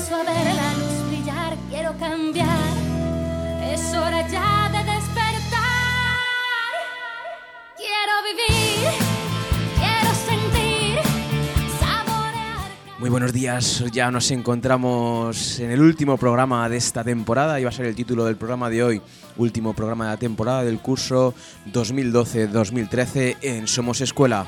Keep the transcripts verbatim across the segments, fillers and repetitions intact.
Comienzo a ver la luz brillar, quiero cambiar. Es hora ya de despertar. Quiero vivir, quiero sentir, saborear. Muy buenos días, ya nos encontramos en el último programa de esta temporada. Iba a ser el título del programa de hoy, último programa de la temporada del curso dos mil doce dos mil trece en Somos Escuela.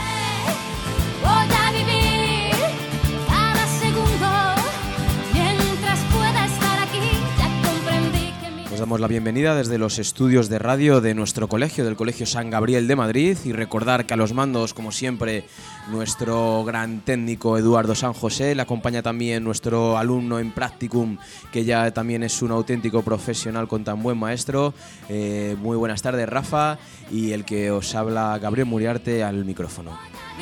Os damos la bienvenida desde los estudios de radio de nuestro colegio, del Colegio San Gabriel de Madrid, y recordar que a los mandos, como siempre, nuestro gran técnico Eduardo San José. Le acompaña también nuestro alumno en practicum, que ya también es un auténtico profesional con tan buen maestro. Eh, muy buenas tardes, Rafa, y el que os habla, Gabriel Muriarte, al micrófono.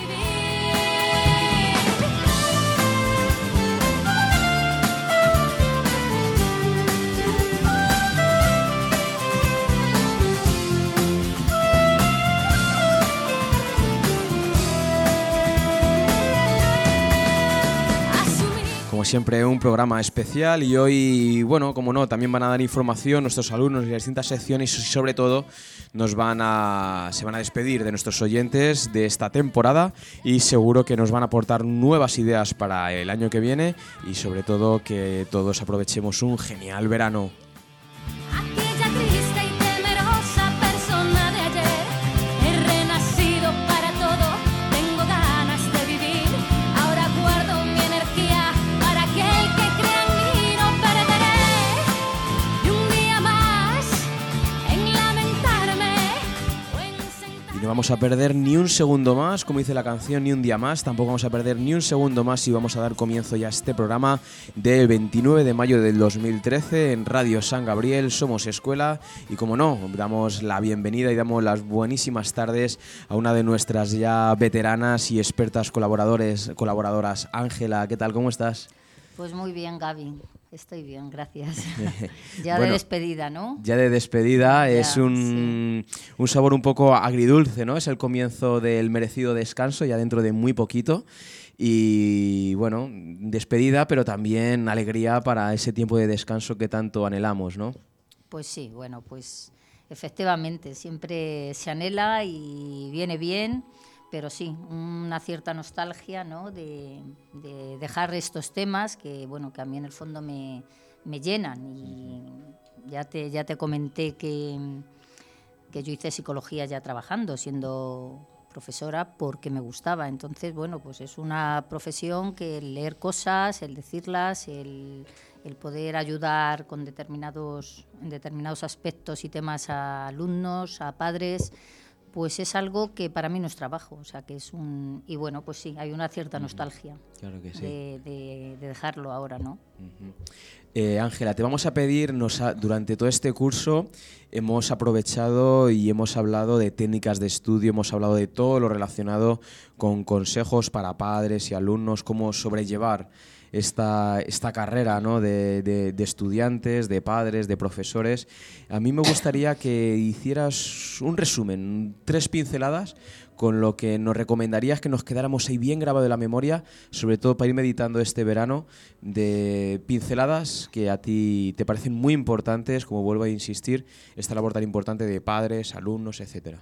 Como siempre, un programa especial, y hoy, bueno, como no, también van a dar información nuestros alumnos de las distintas secciones, y sobre todo nos van a, se van a despedir de nuestros oyentes de esta temporada, y seguro que nos van a aportar nuevas ideas para el año que viene, y sobre todo que todos aprovechemos un genial verano. No vamos a perder ni un segundo más, como dice la canción, ni un día más. Tampoco vamos a perder ni un segundo más y vamos a dar comienzo ya a este programa del veintinueve de mayo del dos mil trece en Radio San Gabriel, Somos Escuela. Y como no, damos la bienvenida y damos las buenísimas tardes a una de nuestras ya veteranas y expertas colaboradores, colaboradoras. Ángela, ¿qué tal? ¿Cómo estás? Pues muy bien, Gaby. Estoy bien, gracias. Ya bueno, de despedida, ¿no? Ya de despedida, ya, es un, sí. un sabor un poco agridulce, ¿no? Es el comienzo del merecido descanso, ya dentro de muy poquito. Y bueno, despedida, pero también alegría para ese tiempo de descanso que tanto anhelamos, ¿no? Pues sí, bueno, pues efectivamente, siempre se anhela y viene bien. Pero sí, una cierta nostalgia, ¿no? de, de dejar estos temas que, bueno, que a mí en el fondo me, me llenan. Y ya te, ya te comenté que, que yo hice psicología ya trabajando, siendo profesora, porque me gustaba. Entonces, bueno, pues es una profesión que el leer cosas, el decirlas, el, el poder ayudar con determinados, en determinados aspectos y temas a alumnos, a padres, pues es algo que para mí no es trabajo, o sea, que es un... Y bueno, pues sí, hay una cierta nostalgia. Claro que sí. de, de, de dejarlo ahora, ¿no? Uh-huh. Eh, Ángela, te vamos a pedir, nos ha, durante todo este curso hemos aprovechado y hemos hablado de técnicas de estudio, hemos hablado de todo lo relacionado con consejos para padres y alumnos, cómo sobrellevar esta, esta carrera, ¿no? de, de, de estudiantes, de padres, de profesores. A mí me gustaría que hicieras un resumen, tres pinceladas, con lo que nos recomendarías que nos quedáramos ahí bien grabado en la memoria, sobre todo para ir meditando este verano, de pinceladas que a ti te parecen muy importantes, como vuelvo a insistir, esta labor tan importante de padres, alumnos, etcétera.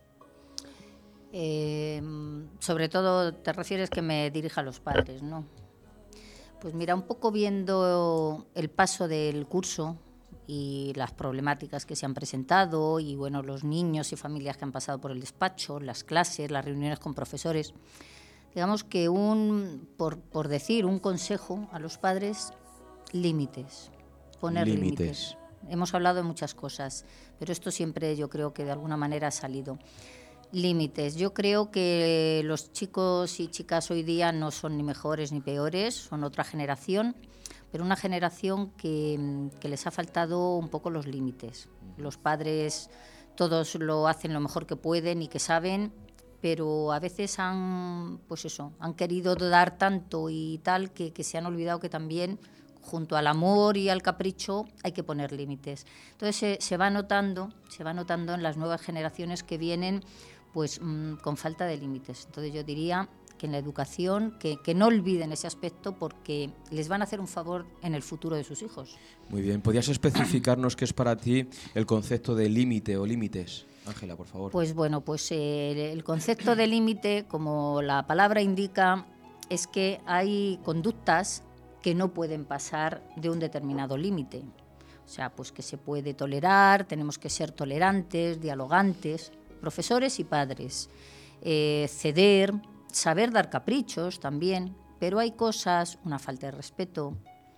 Eh, sobre todo te refieres que me dirija a los padres, ¿no? Pues mira, un poco viendo el paso del curso y las problemáticas que se han presentado y bueno, los niños y familias que han pasado por el despacho, las clases, las reuniones con profesores, digamos que un, por, por decir un consejo a los padres, límites, poner límites. límites. Hemos hablado de muchas cosas, pero esto siempre yo creo que de alguna manera ha salido. Límites. Yo creo que los chicos y chicas hoy día no son ni mejores ni peores, son otra generación, pero una generación que, que les ha faltado un poco los límites. Los padres todos lo hacen lo mejor que pueden y que saben, pero a veces han, pues eso, han querido dar tanto y tal que, que se han olvidado que también junto al amor y al capricho hay que poner límites. Entonces se, se va notando, se va notando en las nuevas generaciones que vienen pues mmm, con falta de límites. Entonces yo diría que en la educación, que, que no olviden ese aspecto porque les van a hacer un favor en el futuro de sus hijos. Muy bien, ¿podrías especificarnos qué es para ti el concepto de límite o límites? Ángela, por favor. Pues bueno, pues eh, el concepto de límite, como la palabra indica, es que hay conductas que no pueden pasar de un determinado límite. O sea, pues que se puede tolerar, tenemos que ser tolerantes, dialogantes, profesores y padres, eh, ceder, saber dar caprichos también, pero hay cosas, una falta de respeto,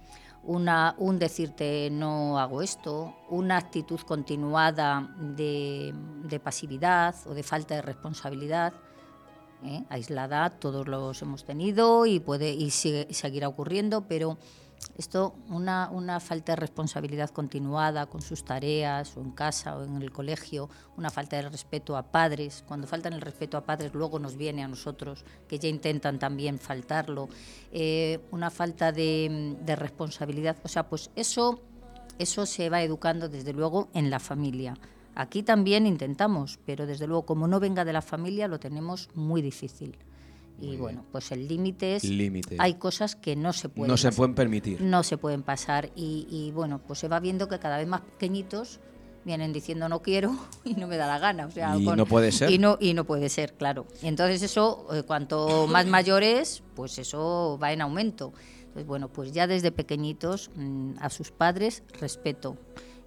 una, un decirte no hago esto, una actitud continuada de, de pasividad o de falta de responsabilidad, ¿eh? aislada, todos los hemos tenido y, puede, y sigue, seguirá ocurriendo, pero esto, una, una falta de responsabilidad continuada con sus tareas o en casa o en el colegio, una falta de respeto a padres. Cuando faltan el respeto a padres luego nos viene a nosotros, que ya intentan también faltarlo. Eh, una falta de, de responsabilidad, o sea, pues eso, eso se va educando desde luego en la familia. Aquí también intentamos, pero desde luego como no venga de la familia lo tenemos muy difícil. Y muy bueno, bien. Pues el límite es, límite. Hay cosas que no se pueden No pasar, se pueden permitir. No se pueden pasar y, y bueno, pues se va viendo que cada vez más pequeñitos vienen diciendo no quiero y no me da la gana. O sea, y con, no puede ser. Y no, y no puede ser, claro. Y entonces eso, eh, cuanto más mayores, pues eso va en aumento. Entonces, bueno, pues ya desde pequeñitos mmm, a sus padres respeto.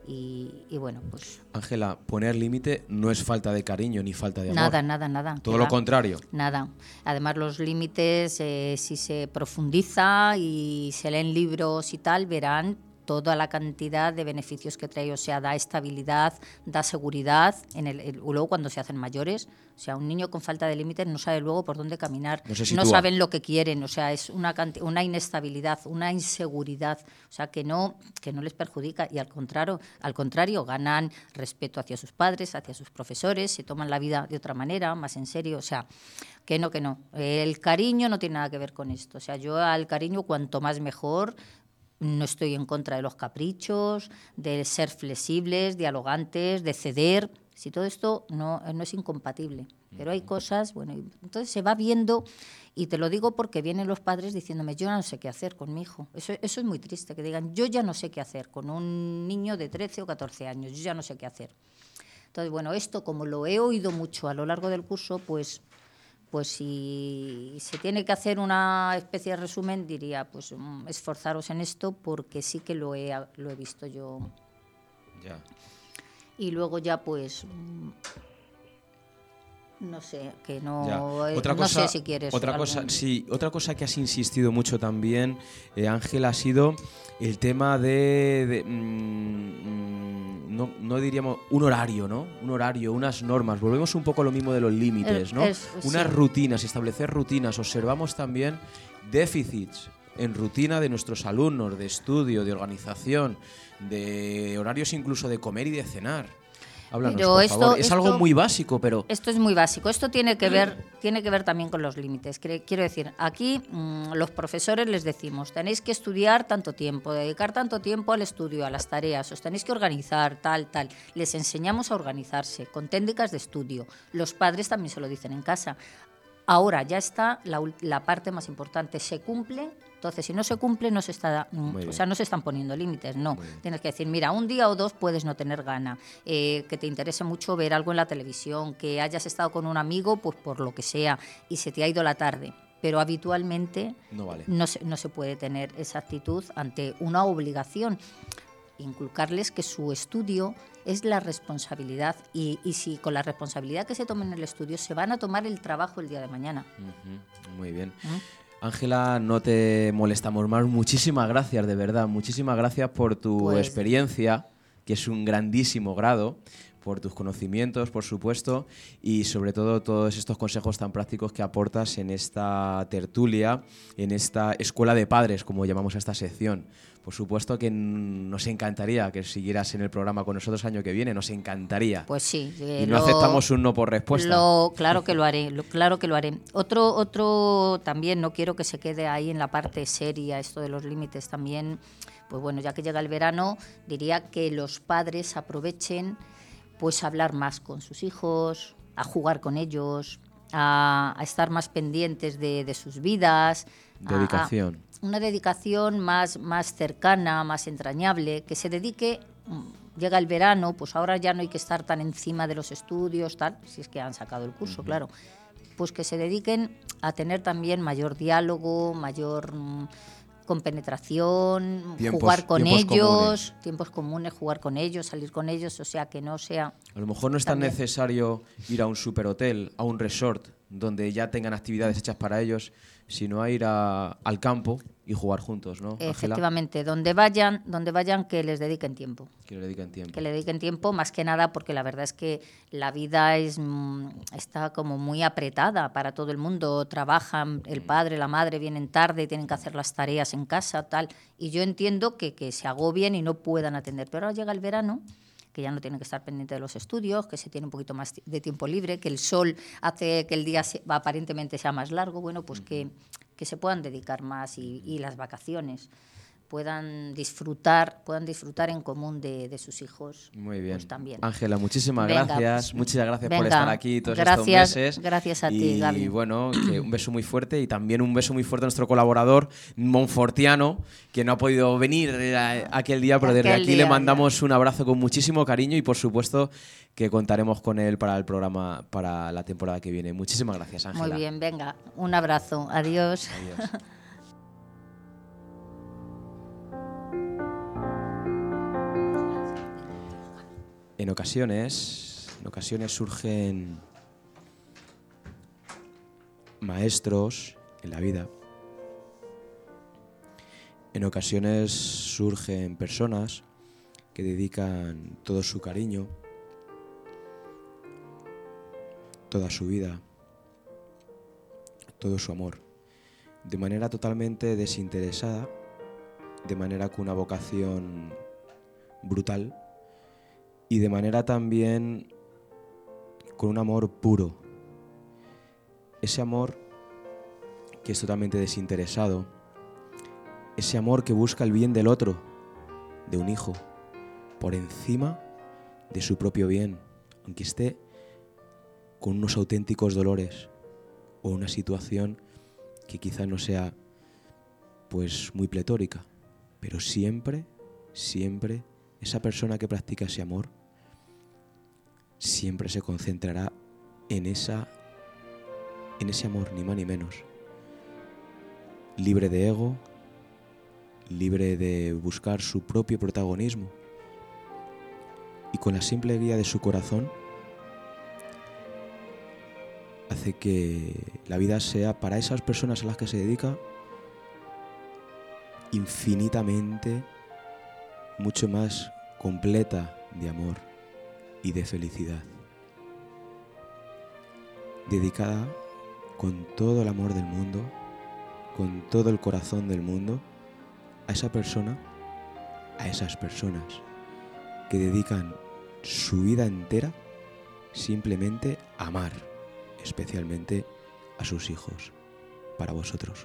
Y, y bueno, pues... Ángela, poner límite no es falta de cariño ni falta de amor. Nada, nada, nada. Todo lo contrario. Nada. Además, los límites, eh, si se profundiza y se leen libros y tal, verán toda la cantidad de beneficios que trae. O sea, da estabilidad, da seguridad. En el, el, luego, cuando se hacen mayores, o sea, un niño con falta de límites no sabe luego por dónde caminar. No, se no saben lo que quieren. O sea, es una, una inestabilidad, una inseguridad. O sea, que no, que no les perjudica. Y al contrario, al contrario, ganan respeto hacia sus padres, hacia sus profesores, se toman la vida de otra manera, más en serio. O sea, que no, que no. El cariño no tiene nada que ver con esto. O sea, yo al cariño, cuanto más mejor. No estoy en contra de los caprichos, de ser flexibles, dialogantes, de ceder. Si todo esto no, no es incompatible. Pero hay cosas, bueno, entonces se va viendo, y te lo digo porque vienen los padres diciéndome, yo no sé qué hacer con mi hijo. Eso, eso es muy triste, que digan, yo ya no sé qué hacer con un niño de trece o catorce años, yo ya no sé qué hacer. Entonces, bueno, esto como lo he oído mucho a lo largo del curso, pues... Pues si se tiene que hacer una especie de resumen, diría, pues esforzaros en esto porque sí que lo he, lo he visto yo. Ya. Y luego ya, pues, no sé, que no, otra no cosa, sé si quieres. Otra algún... cosa, sí, otra cosa que has insistido mucho también, eh, Ángela, ha sido el tema de, de mmm, no, no diríamos un horario, ¿no? Un horario, unas normas. Volvemos un poco a lo mismo de los límites, ¿no? Es, unas sí. rutinas, establecer rutinas. Observamos también déficits en rutina de nuestros alumnos, de estudio, de organización, de horarios incluso de comer y de cenar. Háblanos, pero por esto, favor. Es esto, algo muy básico, pero... Esto es muy básico. Esto tiene que ver, tiene que ver también con los límites. Quiero decir, aquí mmm, los profesores les decimos, tenéis que estudiar tanto tiempo, dedicar tanto tiempo al estudio, a las tareas, os tenéis que organizar, tal, tal. Les enseñamos a organizarse con técnicas de estudio. Los padres también se lo dicen en casa. Ahora ya está la, la parte más importante, se cumple. Entonces, si no se cumple, no se está, o sea, no se están poniendo límites, no. Tienes que decir, mira, un día o dos puedes no tener gana, eh, que te interese mucho ver algo en la televisión, que hayas estado con un amigo, pues por lo que sea, y se te ha ido la tarde. Pero habitualmente no, vale. no, se, no se puede tener esa actitud ante una obligación. Inculcarles que su estudio es la responsabilidad y, y si con la responsabilidad que se tomen en el estudio se van a tomar el trabajo el día de mañana. Uh-huh. Muy bien. ¿Mm? Ángela, no te molestamos más. Muchísimas gracias, de verdad. Muchísimas gracias por tu pues... experiencia, que es un grandísimo grado, por tus conocimientos, por supuesto, y sobre todo todos estos consejos tan prácticos que aportas en esta tertulia, en esta escuela de padres, como llamamos a esta sección. Por supuesto que nos encantaría que siguieras en el programa con nosotros el año que viene, nos encantaría. Pues sí. Eh, y no lo, aceptamos un no por respuesta. Lo, claro que lo haré, lo, claro que lo haré. Otro, otro también, no quiero que se quede ahí en la parte seria, esto de los límites también, pues bueno, ya que llega el verano, diría que los padres aprovechen pues a hablar más con sus hijos, a jugar con ellos, a, a estar más pendientes de, de sus vidas. Dedicación. A, a una dedicación más, más cercana, más entrañable, que se dedique. Llega el verano, pues ahora ya no hay que estar tan encima de los estudios, tal, si es que han sacado el curso, uh-huh. claro. Pues que se dediquen a tener también mayor diálogo, mayor mm, compenetración, tiempos, jugar con tiempos ellos, comunes. tiempos comunes, jugar con ellos, salir con ellos, o sea, que no sea... A lo mejor no es tan necesario ir a un superhotel, a un resort, donde ya tengan actividades hechas para ellos, sino a ir a, al campo y jugar juntos, ¿no? Efectivamente, Ángela. donde vayan, donde vayan que les dediquen tiempo. Que le dediquen tiempo. Que le dediquen tiempo, más que nada porque la verdad es que la vida es está como muy apretada para todo el mundo. Trabajan, el padre, la madre vienen tarde, tienen que hacer las tareas en casa, tal. Y yo entiendo que, que se agobien y no puedan atender. Pero ahora llega el verano, que ya no tienen que estar pendientes de los estudios, que se tiene un poquito más de tiempo libre, que el sol hace que el día se, aparentemente sea más largo, bueno, pues uh-huh. que, que se puedan dedicar más y, y las vacaciones puedan disfrutar, puedan disfrutar en común de, de sus hijos. Muy bien. Pues también. Ángela, muchísimas venga, gracias. Muchas gracias venga, por estar aquí todos gracias, estos meses. Gracias a y, ti, Gaby. Y bueno, que un beso muy fuerte y también un beso muy fuerte a nuestro colaborador monfortiano, que no ha podido venir aquel día, pero desde aquel aquí día, le mandamos ya. un abrazo con muchísimo cariño y por supuesto que contaremos con él para el programa, para la temporada que viene. Muchísimas gracias, Ángela. Muy bien, venga, un abrazo. Adiós. Adiós. En ocasiones, en ocasiones surgen maestros en la vida. En ocasiones surgen personas que dedican todo su cariño, toda su vida, todo su amor, de manera totalmente desinteresada, de manera con una vocación brutal, y de manera también con un amor puro. Ese amor que es totalmente desinteresado. Ese amor que busca el bien del otro, de un hijo, por encima de su propio bien, aunque esté con unos auténticos dolores o una situación que quizá no sea pues muy pletórica, pero siempre, siempre esa persona que practica ese amor siempre se concentrará en esa, en ese amor, ni más ni menos. Libre de ego, libre de buscar su propio protagonismo. Y con la simple guía de su corazón, hace que la vida sea para esas personas a las que se dedica infinitamente mucho más completa de amor y de felicidad, dedicada con todo el amor del mundo, con todo el corazón del mundo, a esa persona, a esas personas que dedican su vida entera simplemente a amar, especialmente a sus hijos, para vosotros.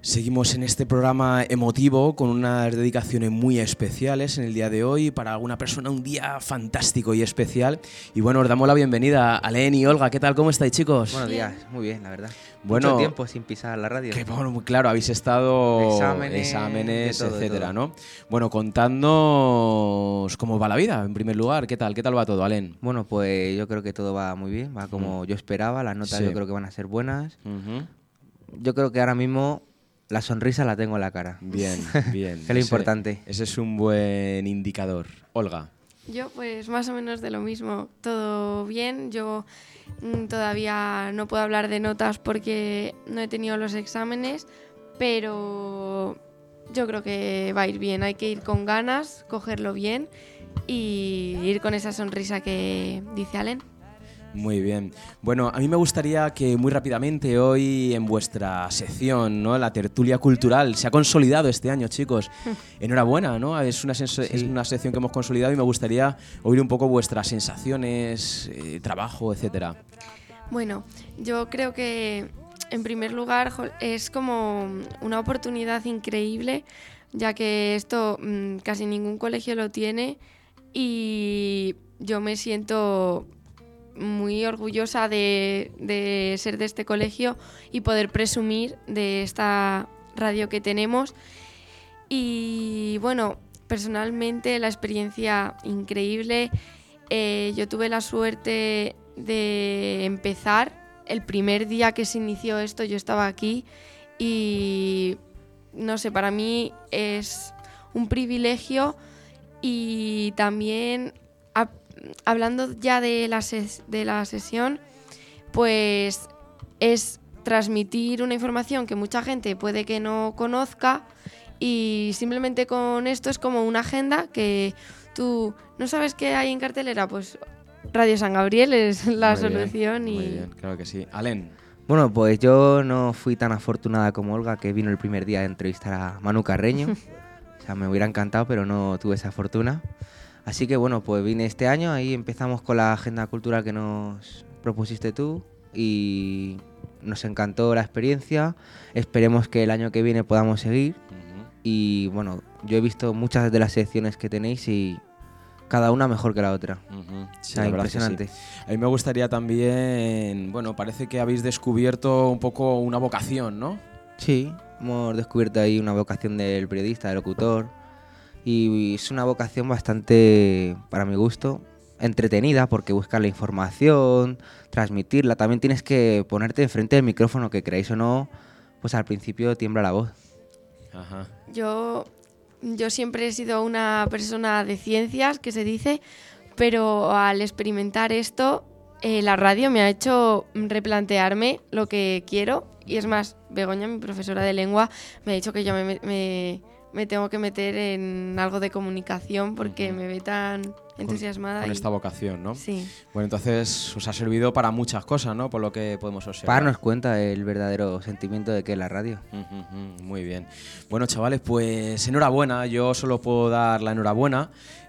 Seguimos en este programa emotivo con unas dedicaciones muy especiales en el día de hoy. Para alguna persona un día fantástico y especial. Y bueno, os damos la bienvenida a Len y Olga. ¿Qué tal? ¿Cómo estáis, chicos? Buenos días, muy bien, la verdad. Bueno, mucho tiempo sin pisar la radio. Que, bueno, claro, habéis estado exámenes, exámenes de todo, etcétera, de todo. ¿no? Bueno, contadnos cómo va la vida, en primer lugar. ¿Qué tal? ¿Qué tal va todo, Alen? Bueno, pues yo creo que todo va muy bien, va como Mm. yo esperaba, las notas Sí. yo creo que van a ser buenas. Uh-huh. Yo creo que ahora mismo la sonrisa la tengo en la cara. Bien, bien. Que es lo importante. Ese es un buen indicador. Olga. Yo pues más o menos de lo mismo, todo bien. Yo mm, todavía no puedo hablar de notas porque no he tenido los exámenes, pero yo creo que va a ir bien. Hay que ir con ganas, cogerlo bien y ir con esa sonrisa que dice Alen. Muy bien. Bueno, a mí me gustaría que muy rápidamente hoy en vuestra sección, ¿no? La tertulia cultural, se ha consolidado este año, chicos. Enhorabuena, ¿no? Es una, sens- Sí. es una sección que hemos consolidado y me gustaría oír un poco vuestras sensaciones, eh, trabajo, etcétera. Bueno, yo creo que en primer lugar jo, es como una oportunidad increíble, ya que esto mm, casi ningún colegio lo tiene y yo me siento muy orgullosa de, de ser de este colegio y poder presumir de esta radio que tenemos. Y bueno, personalmente la experiencia increíble. Eh, yo tuve la suerte de empezar el primer día que se inició esto, yo estaba aquí y no sé, para mí es un privilegio y también a, hablando ya de la, ses, de la sesión, pues es transmitir una información que mucha gente puede que no conozca y simplemente con esto es como una agenda que tú no sabes qué hay en cartelera, pues Radio San Gabriel es la Muy bien, solución y Muy bien, claro que sí. Alen. Bueno, pues yo no fui tan afortunada como Olga, que vino el primer día a entrevistar a Manu Carreño. O sea, me hubiera encantado, pero no tuve esa fortuna. Así que bueno, pues vine este año, ahí empezamos con la agenda cultural que nos propusiste tú y nos encantó la experiencia. Esperemos que el año que viene podamos seguir. Uh-huh. Y bueno, yo he visto muchas de las secciones que tenéis y cada una mejor que la otra. Uh-huh. Sí, O sea, la verdad que impresionante. sí. A mí me gustaría también, bueno, parece que habéis descubierto un poco una vocación, ¿no? Sí, hemos descubierto ahí una vocación del periodista, del locutor. Y es una vocación bastante, para mi gusto, entretenida, porque buscas la información, transmitirla. También tienes que ponerte enfrente del micrófono, que creáis o no, pues al principio tiembla la voz. Ajá. yo, yo siempre he sido una persona de ciencias, que se dice, pero al experimentar esto, eh, la radio me ha hecho replantearme lo que quiero. Y es más, Begoña, mi profesora de lengua, me ha dicho que yo me, me, me tengo que meter en algo de comunicación porque Ujú. me ve tan entusiasmada. Con y- esta vocación, ¿no? Sí. Bueno, entonces os ha servido para muchas cosas, ¿no? Por lo que podemos observar. Para darnos cuenta del verdadero sentimiento de que es la radio. Ujú, ujú, muy bien. Bueno, chavales, pues enhorabuena. Yo solo puedo dar la enhorabuena.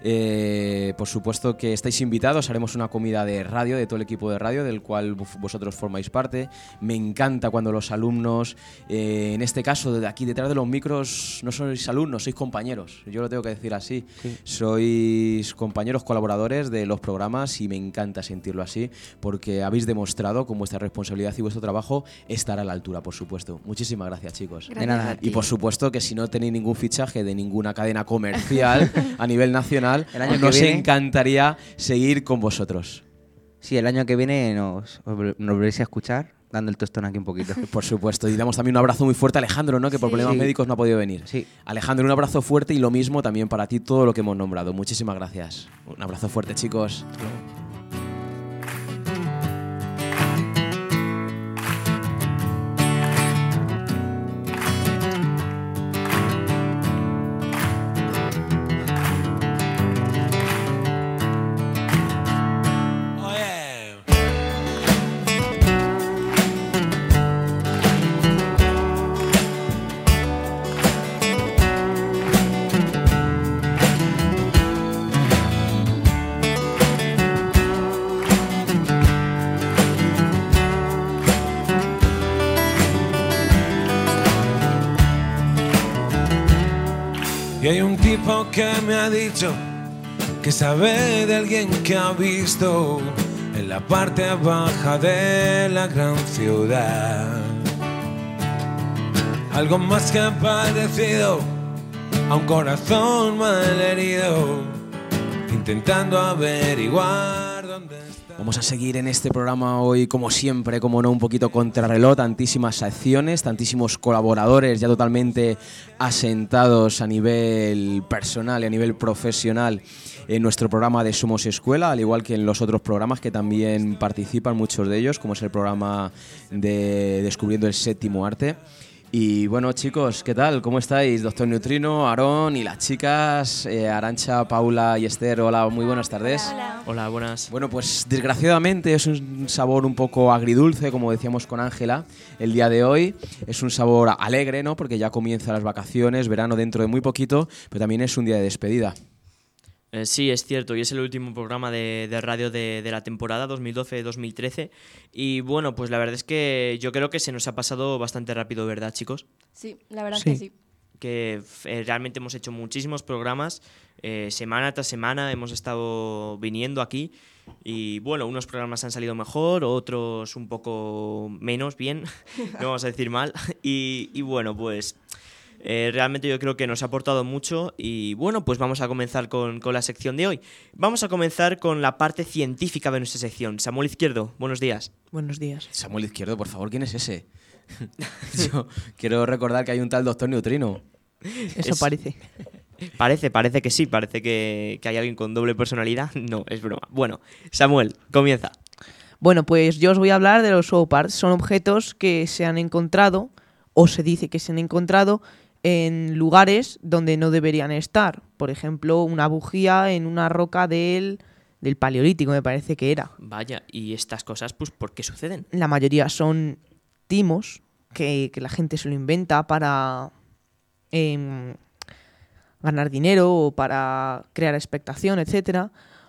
Eh, por supuesto que estáis invitados. Haremos una comida de radio, de todo el equipo de radio, del cual vos- vosotros formáis parte. Me encanta cuando los alumnos, eh, en este caso, de aquí detrás de los micros, no sois alumnos, sois compañeros. Yo lo tengo que decir así. Sí. Sois compañeros colaboradores de los programas y me encanta sentirlo así porque habéis demostrado con vuestra responsabilidad y vuestro trabajo estar a la altura, por supuesto. Muchísimas gracias, chicos. Gracias nada. a ti. Y por supuesto que si no tenéis ningún fichaje de ninguna cadena comercial a nivel nacional, El año que nos viene- encantaría seguir con vosotros. Sí, el año que viene nos, nos volveréis a escuchar, dando el tostón aquí un poquito. Por supuesto. Y damos también un abrazo muy fuerte a Alejandro, ¿no? Que por Sí. problemas Sí. médicos no ha podido venir. Sí. Alejandro, un abrazo fuerte y lo mismo también para ti todo lo que hemos nombrado. Muchísimas gracias. Un abrazo fuerte, chicos. Y hay un tipo que me ha dicho que sabe de alguien que ha visto en la parte baja de la gran ciudad algo más que parecido a un corazón malherido, intentando averiguar dónde está. Vamos a seguir en este programa hoy, como siempre, como no, un poquito contrarreloj, tantísimas acciones, tantísimos colaboradores ya totalmente asentados a nivel personal y a nivel profesional en nuestro programa de Somos Escuela, al igual que en los otros programas que también participan muchos de ellos, como es el programa de Descubriendo el Séptimo Arte. Y bueno, chicos, ¿qué tal? ¿Cómo estáis? Doctor Neutrino, Aarón y las chicas, eh, Arantxa, Paula y Esther. Hola, muy buenas tardes. Hola. Hola, buenas. Bueno, pues desgraciadamente es un sabor un poco agridulce, como decíamos con Ángela el día de hoy. Es un sabor alegre, ¿no? Porque ya comienzan las vacaciones, verano dentro de muy poquito, pero también es un día de despedida. Eh, sí, es cierto, y es el último programa de, de radio de, de la temporada dos mil doce dos mil trece. Y bueno, pues la verdad es que yo creo que se nos ha pasado bastante rápido, ¿verdad, chicos? Sí, la verdad Sí. que sí. Que eh, realmente hemos hecho muchísimos programas, eh, semana tras semana hemos estado viniendo aquí. Y bueno, unos programas han salido mejor, otros un poco menos bien, no vamos a decir mal. Y, y bueno, pues... Eh, realmente yo creo que nos ha aportado mucho y bueno, pues vamos a comenzar con, con la sección de hoy. Vamos a comenzar con la parte científica de nuestra sección. Samuel Izquierdo, buenos días. Buenos días. Samuel Izquierdo, por favor, ¿quién es ese? Yo quiero recordar que hay un tal Doctor Neutrino. Eso Es- parece. Parece, parece que sí, parece que, que hay alguien con doble personalidad. No, es broma. Bueno, Samuel, comienza. Bueno, pues yo os voy a hablar de los SWOPARTs. Son objetos que se han encontrado, o se dice que se han encontrado, en lugares donde no deberían estar. Por ejemplo, una bujía en una roca del, del Paleolítico, me parece que era. Vaya, y estas cosas, pues, ¿por qué suceden? La mayoría son timos que, que la gente se lo inventa para em, ganar dinero o para crear expectación, etcétera.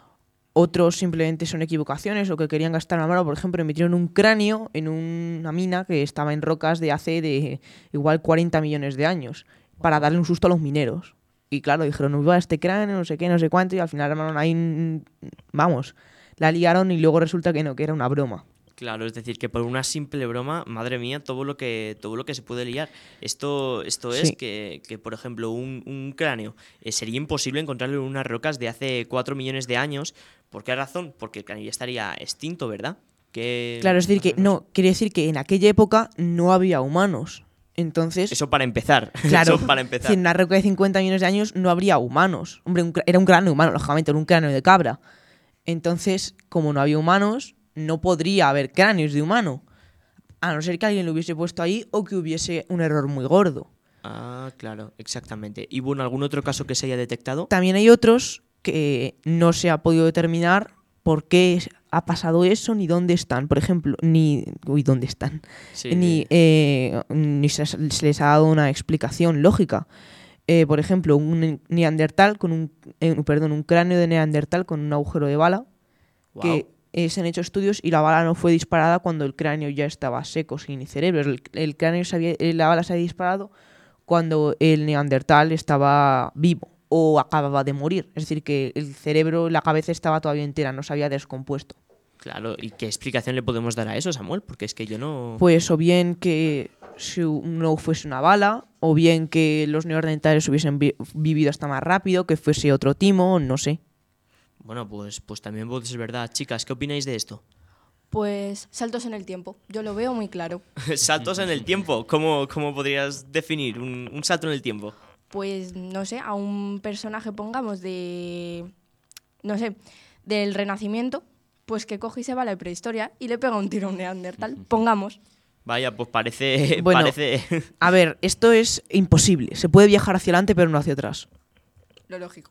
Otros simplemente son equivocaciones o que querían gastar una mano. Por ejemplo, metieron un cráneo en una mina que estaba en rocas de hace de igual cuarenta millones de años para darle un susto a los mineros. Y claro, dijeron, no iba este cráneo, no sé qué, no sé cuánto, y al final armaron ahí, mm, vamos, la liaron y luego resulta que no, que era una broma. Claro, es decir, que por una simple broma, madre mía, todo lo que, todo lo que se puede liar. Esto, esto es Sí. que, que, por ejemplo, un, un cráneo eh, sería imposible encontrarlo en unas rocas de hace cuatro millones de años. ¿Por qué razón? Porque el cráneo ya estaría extinto, ¿verdad? Que, Claro, es decir, más o que menos. no, quiere decir que en aquella época no había humanos. Entonces, Eso para empezar. claro, Eso para es empezar. decir, en una roca de cincuenta millones de años no habría humanos. Hombre, un cra- era un cráneo humano, lógicamente, era un cráneo de cabra. Entonces, como no había humanos, no podría haber cráneos de humano. A no ser que alguien lo hubiese puesto ahí o que hubiese un error muy gordo. Ah, claro, exactamente. ¿Y bueno, algún otro caso que se haya detectado? También hay otros que no se ha podido determinar por qué ha pasado eso ni dónde están. Por ejemplo, ni... Uy, ¿dónde están? Sí, ni, de- eh, ni se, se les ha dado una explicación lógica. Eh, por ejemplo, un neandertal con un, eh, perdón, un cráneo de neandertal con un agujero de bala, Guau. que eh, se han hecho estudios y la bala no fue disparada cuando el cráneo ya estaba seco, sin cerebro. El, el cráneo se había- eh, la bala se había disparado cuando el neandertal estaba vivo o acababa de morir. Es decir, que el cerebro, la cabeza estaba todavía entera, no se había descompuesto. Claro, ¿y qué explicación le podemos dar a eso, Samuel? Porque es que yo no... Pues o bien que su- no fuese una bala, o bien que los neandertales hubiesen vi- vivido hasta más rápido, que fuese otro timo, no sé. Bueno, pues, pues también puede ser verdad. Chicas, ¿qué opináis de esto? Pues saltos en el tiempo. Yo lo veo muy claro. Saltos en el tiempo. ¿Cómo, cómo podrías definir un, un salto en el tiempo? Pues no sé, a un personaje pongamos de, no sé, del Renacimiento, pues que coge y se va a la prehistoria y le pega un tiro a un neandertal. Pongamos. Vaya, pues parece... Bueno. parece... A ver, esto es imposible. Se puede viajar hacia adelante, pero no hacia atrás. Lo lógico.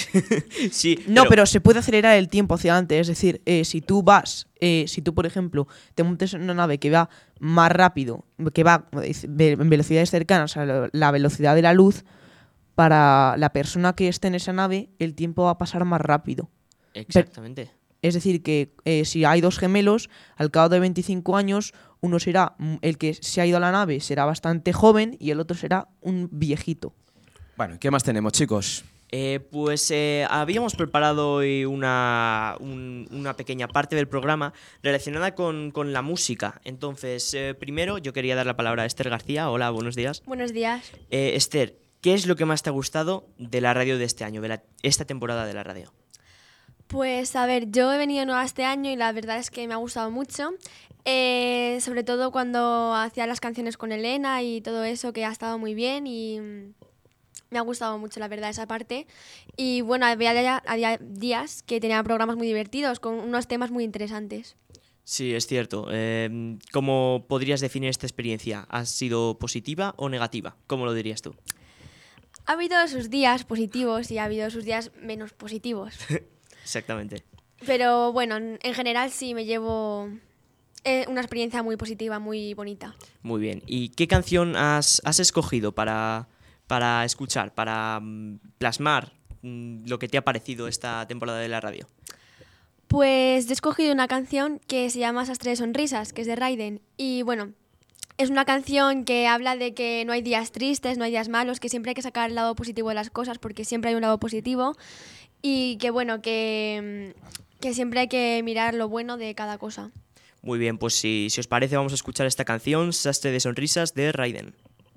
sí, No, pero se puede acelerar el tiempo hacia adelante. Es decir, eh, si tú vas, eh, si tú, por ejemplo, te montes en una nave que va más rápido, que va ve- en velocidades cercanas a la- la velocidad de la luz, para la persona que esté en esa nave, el tiempo va a pasar más rápido. Exactamente. Es decir, que eh, si hay dos gemelos, al cabo de veinticinco años, uno será, mm, el que se ha ido a la nave será bastante joven y el otro será un viejito. Bueno, ¿qué más tenemos, chicos? Eh, pues eh, habíamos preparado hoy una, un- una pequeña parte del programa relacionada con, con la música. Entonces, eh, primero yo quería dar la palabra a Esther García. Hola, buenos días. Buenos días. Eh, Esther, ¿qué es lo que más te ha gustado de la radio de este año, de la- esta temporada de la radio? Pues a ver, yo he venido nueva este año y la verdad es que me ha gustado mucho. Eh, sobre todo cuando hacía las canciones con Elena y todo eso, que ha estado muy bien y mm, me ha gustado mucho, la verdad, esa parte. Y bueno, había, ya- había días que tenía programas muy divertidos, con unos temas muy interesantes. Sí, es cierto. Eh, ¿Cómo podrías definir esta experiencia? ¿Ha sido positiva o negativa? ¿Cómo lo dirías tú? Ha habido sus días positivos y ha habido sus días menos positivos. Exactamente. Pero bueno, en en general sí me llevo eh, una experiencia muy positiva, muy bonita. Muy bien. ¿Y qué canción has, has escogido para, para escuchar, para mm, plasmar mm, lo que te ha parecido esta temporada de la radio? Pues yo he escogido una canción que se llama Sastre de Sonrisas, que es de Raiden. Y bueno, es una canción que habla de que no hay días tristes, no hay días malos, que siempre hay que sacar el lado positivo de las cosas porque siempre hay un lado positivo. Y que bueno, que, mm, que siempre hay que mirar lo bueno de cada cosa. Muy bien, pues si, si os parece vamos a escuchar esta canción, Sastre de Sonrisas, de Raiden.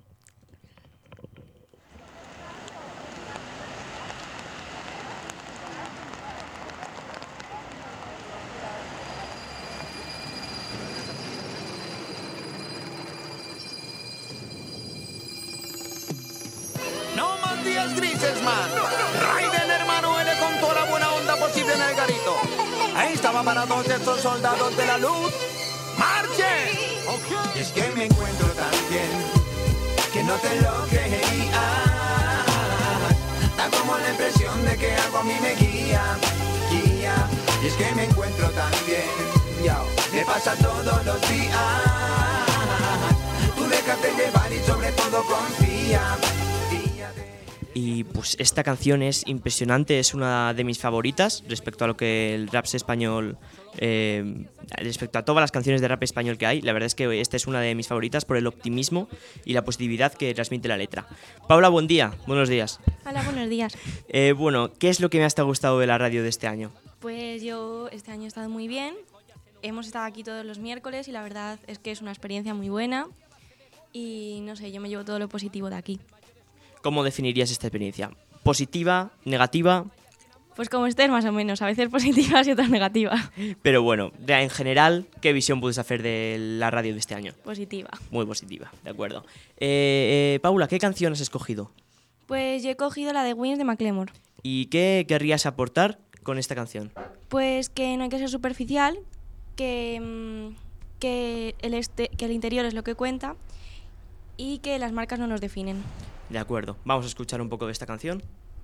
No más días grises, man. Raiden, hermano, él con toda la buena onda posible en el garito. Ahí estaba para todos estos soldados de la luz. ¡Marchen! Y es que me encuentro tan bien que no te lo creería. Da como la impresión de que algo a mí me guía, guía. Y es que me encuentro tan bien, yo, me pasa todos los días. Tú déjate llevar y sobre todo confía. Y pues esta canción es impresionante, es una de mis favoritas respecto a lo que el rap español, eh, respecto a todas las canciones de rap español que hay. La verdad es que esta es una de mis favoritas por el optimismo y la positividad que transmite la letra. Paula, buen día, buenos días. Hola, buenos días. Eh, bueno, ¿qué es lo que más te ha gustado de la radio de este año? Pues yo este año he estado muy bien. Hemos estado aquí todos los miércoles y la verdad es que es una experiencia muy buena. Y no sé, yo me llevo todo lo positivo de aquí. ¿Cómo definirías esta experiencia? ¿Positiva? ¿Negativa? Pues como estés más o menos, a veces positivas y otras negativas. Pero bueno, ya en general, ¿qué visión puedes hacer de la radio de este año? Positiva. Muy positiva, de acuerdo. Eh, eh, Paula, ¿qué canción has escogido? Pues yo he cogido la de Wings de Macklemore. ¿Y qué querrías aportar con esta canción? Pues que no hay que ser superficial, que, mm, que, el este, que el interior es lo que cuenta y que las marcas no nos definen. De acuerdo, vamos a escuchar un poco de esta canción.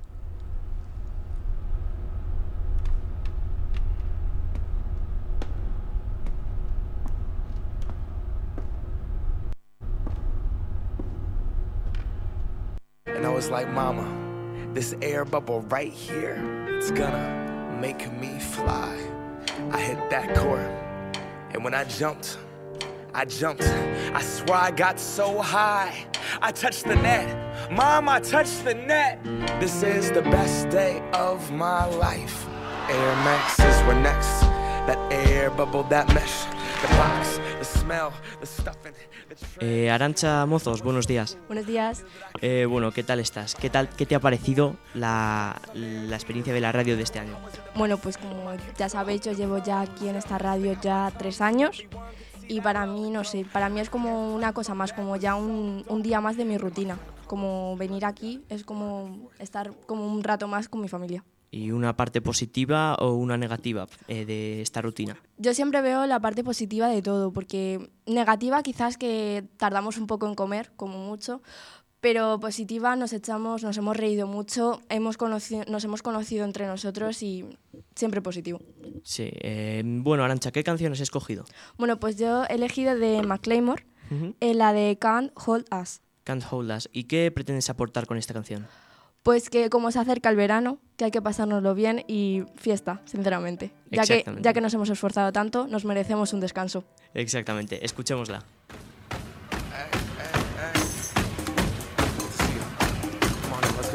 And I was like, mama, this air bubble right here, it's gonna make me fly. I hit that court, and when I jumped, I jumped. I swear I got so high. I touched the net. Mom, I touched the net. This is the best day of my life. Air Maxes were next. That air bubble, that mesh. The box, the smell, the stuffing. Eh, Arantxa Mozos, buenos días. Buenos días. Eh, bueno, ¿qué tal estás? ¿Qué tal, qué te ha parecido la, la experiencia de la radio de este año? Bueno, pues como ya sabéis, yo llevo ya aquí en esta radio ya tres años y para mí, no sé, para mí es como una cosa más, como ya un, un día más de mi rutina. Como venir aquí es como estar como un rato más con mi familia. ¿Y una parte positiva o una negativa eh, de esta rutina? Yo siempre veo la parte positiva de todo, porque negativa quizás que tardamos un poco en comer, como mucho, pero positiva nos echamos, nos hemos reído mucho, hemos conocido, nos hemos conocido entre nosotros y siempre positivo. Sí. Eh, bueno, Arantxa, ¿qué canción has escogido? Bueno, pues yo he elegido de Macklemore, Uh-huh. eh, la de Can't Hold Us. Can't Hold Us. ¿Y qué pretendes aportar con esta canción? Pues que como se acerca el verano, que hay que pasárnoslo bien y fiesta, sinceramente. Ya que, ya que nos hemos esforzado tanto, nos merecemos un descanso. Exactamente, escuchémosla. Come on, let's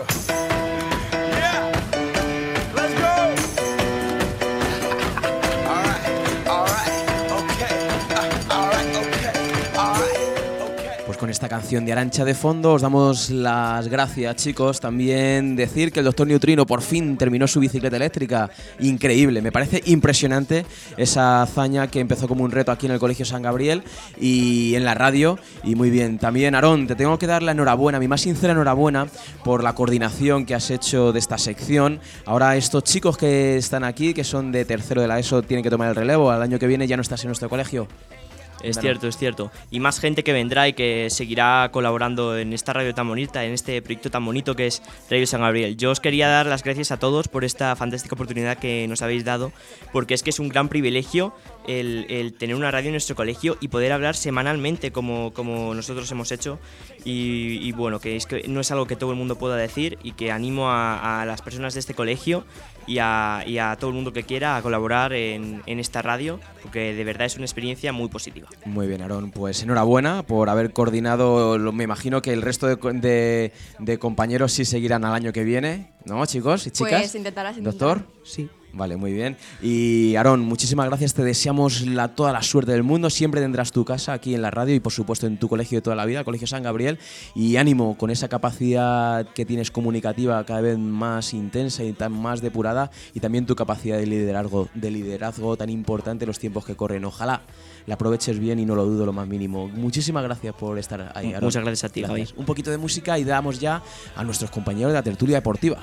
esta canción de Arantxa de fondo, os damos las gracias, chicos. También decir que el doctor Neutrino por fin terminó su bicicleta eléctrica. Increíble, me parece impresionante esa hazaña que empezó como un reto aquí en el Colegio San Gabriel y en la radio. Y muy bien, también Aarón, te tengo que dar la enhorabuena, mi más sincera enhorabuena por la coordinación que has hecho de esta sección. Ahora estos chicos que están aquí, que son de tercero de la ESO, tienen que tomar el relevo. Al año que viene ya no estás en nuestro colegio. Es Bueno. cierto, es cierto. Y más gente que vendrá y que seguirá colaborando en esta radio tan bonita, en este proyecto tan bonito que es Radio San Gabriel. Yo os quería dar las gracias a todos por esta fantástica oportunidad que nos habéis dado, porque es que es un gran privilegio el, el tener una radio en nuestro colegio y poder hablar semanalmente como, como nosotros hemos hecho. Y, y bueno, que es que no es algo que todo el mundo pueda decir, y que animo a, a las personas de este colegio y a, y a todo el mundo que quiera a colaborar en, en esta radio, porque de verdad es una experiencia muy positiva. Muy bien, Aarón, pues enhorabuena por haber coordinado. Lo, me imagino que el resto de, de, de compañeros sí seguirán al año que viene, ¿no, chicos y chicas? Pues intentarás, intentar. ¿Doctor? Sí. Vale, muy bien. Y Aarón, muchísimas gracias, te deseamos la, toda la suerte del mundo. Siempre tendrás tu casa aquí en la radio y por supuesto en tu colegio de toda la vida, el Colegio San Gabriel. Y ánimo con esa capacidad que tienes comunicativa cada vez más intensa y tan más depurada, y también tu capacidad de liderazgo, de liderazgo tan importante en los tiempos que corren. Ojalá la aproveches bien y no lo dudo lo más mínimo. Muchísimas gracias por estar ahí, Aarón. Muchas gracias a ti, Javi. Un poquito de música y damos ya a nuestros compañeros de la tertulia deportiva.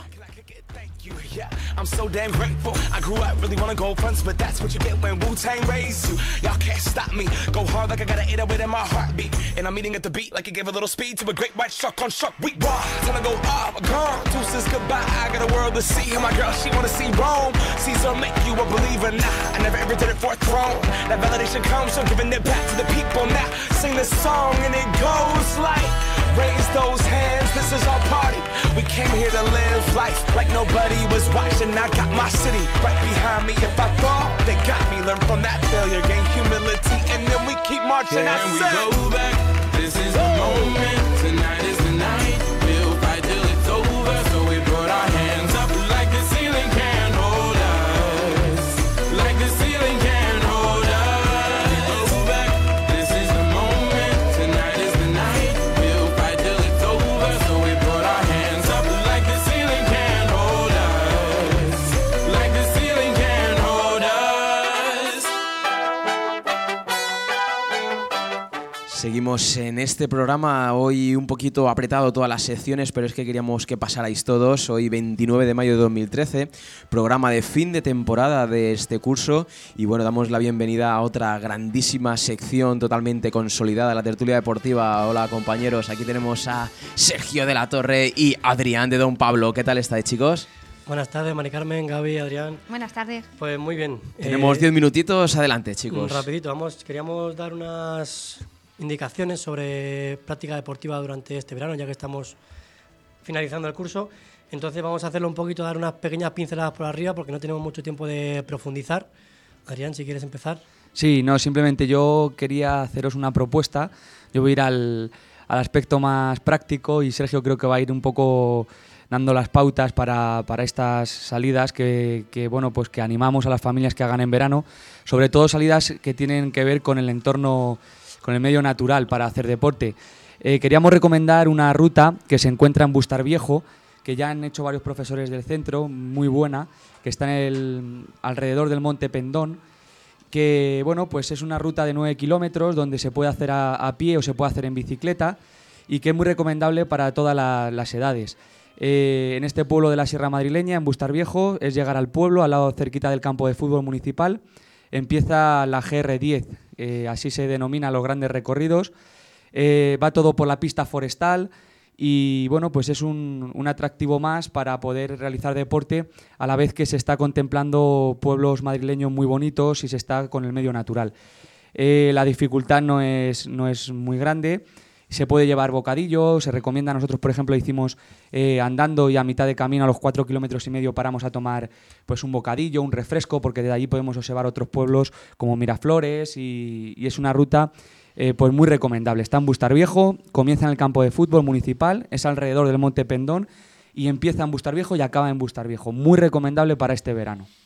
Yeah, I'm so damn grateful. I grew up really wanna go fronts, but that's what you get when Wu-Tang raised you. Y'all can't stop me. Go hard like I got an eight oh eight in my heartbeat. And I'm eating at the beat like it gave a little speed to a great white shark on shark. We raw, time to go off, gone. Deuces goodbye, I got a world to see. And my girl, she wanna see Rome. Caesar make you a believer. Nah, I never ever did it for a throne. That validation comes from giving it back to the people. Now sing this song and it goes like, raise those hands, this is our party. We came here to live life like nobody was watching. I got my city right behind me. If I fall, they got me. Learn from that failure, gain humility, and then we keep marching. Can we go back? This is the moment. Tonight is the night. We'll fight till it's over. So we put our hands up like the ceiling can't hold us. Like the ceiling can't hold us. Go back. This is the moment. Tonight is the night. We'll fight till it's over. So we put our hands up like the ceiling can't hold us. Like the ceiling can't hold us. Seguimos en este programa, hoy un poquito apretado todas las secciones, pero es que queríamos que pasarais todos. Hoy veintinueve de mayo de dos mil trece, programa de fin de temporada de este curso, y bueno, damos la bienvenida a otra grandísima sección totalmente consolidada, la tertulia deportiva. Hola compañeros, aquí tenemos a Sergio de la Torre y Adrián de Don Pablo. ¿Qué tal estáis, chicos? Buenas tardes, Mari Carmen, Gaby, Adrián. Buenas tardes. Pues muy bien. Tenemos diez Eh, minutitos, adelante, chicos. Rapidito, vamos, queríamos dar unas indicaciones sobre práctica deportiva durante este verano, ya que estamos finalizando el curso. Entonces vamos a hacerlo un poquito, dar unas pequeñas pinceladas por arriba, porque no tenemos mucho tiempo de profundizar. Adrián, si quieres empezar. Sí, no, simplemente yo quería haceros una propuesta. Yo voy a ir al, al aspecto más práctico y Sergio creo que va a ir un poco dando las pautas para, para estas salidas que, que, bueno, pues que animamos a las familias que hagan en verano, sobre todo salidas que tienen que ver con el entorno, con el medio natural para hacer deporte. Eh, queríamos recomendar una ruta que se encuentra en Bustar Viejo, que ya han hecho varios profesores del centro, muy buena, que está en el, alrededor del Monte Pendón, que bueno, pues es una ruta de nueve kilómetros donde se puede hacer a, a pie o se puede hacer en bicicleta, y que es muy recomendable para todas la, las edades. Eh, en este pueblo de la Sierra Madrileña, en Bustar Viejo, es llegar al pueblo, al lado cerquita del campo de fútbol municipal. Empieza la G R diez, eh, así se denomina los grandes recorridos. Eh, va todo por la pista forestal y bueno, pues es un, un atractivo más para poder realizar deporte, a la vez que se está contemplando pueblos madrileños muy bonitos y se está con el medio natural. Eh, la dificultad no es, no es muy grande. Se puede llevar bocadillo, se recomienda. Nosotros, por ejemplo, hicimos eh, andando, y a mitad de camino, a los cuatro kilómetros y medio, paramos a tomar pues un bocadillo, un refresco, porque de allí podemos observar otros pueblos como Miraflores, y, y es una ruta eh, pues muy recomendable. Está en Bustar Viejo, comienza en el campo de fútbol municipal, es alrededor del Monte Pendón y empieza en Bustar Viejo y acaba en Bustar Viejo. Muy recomendable para este verano.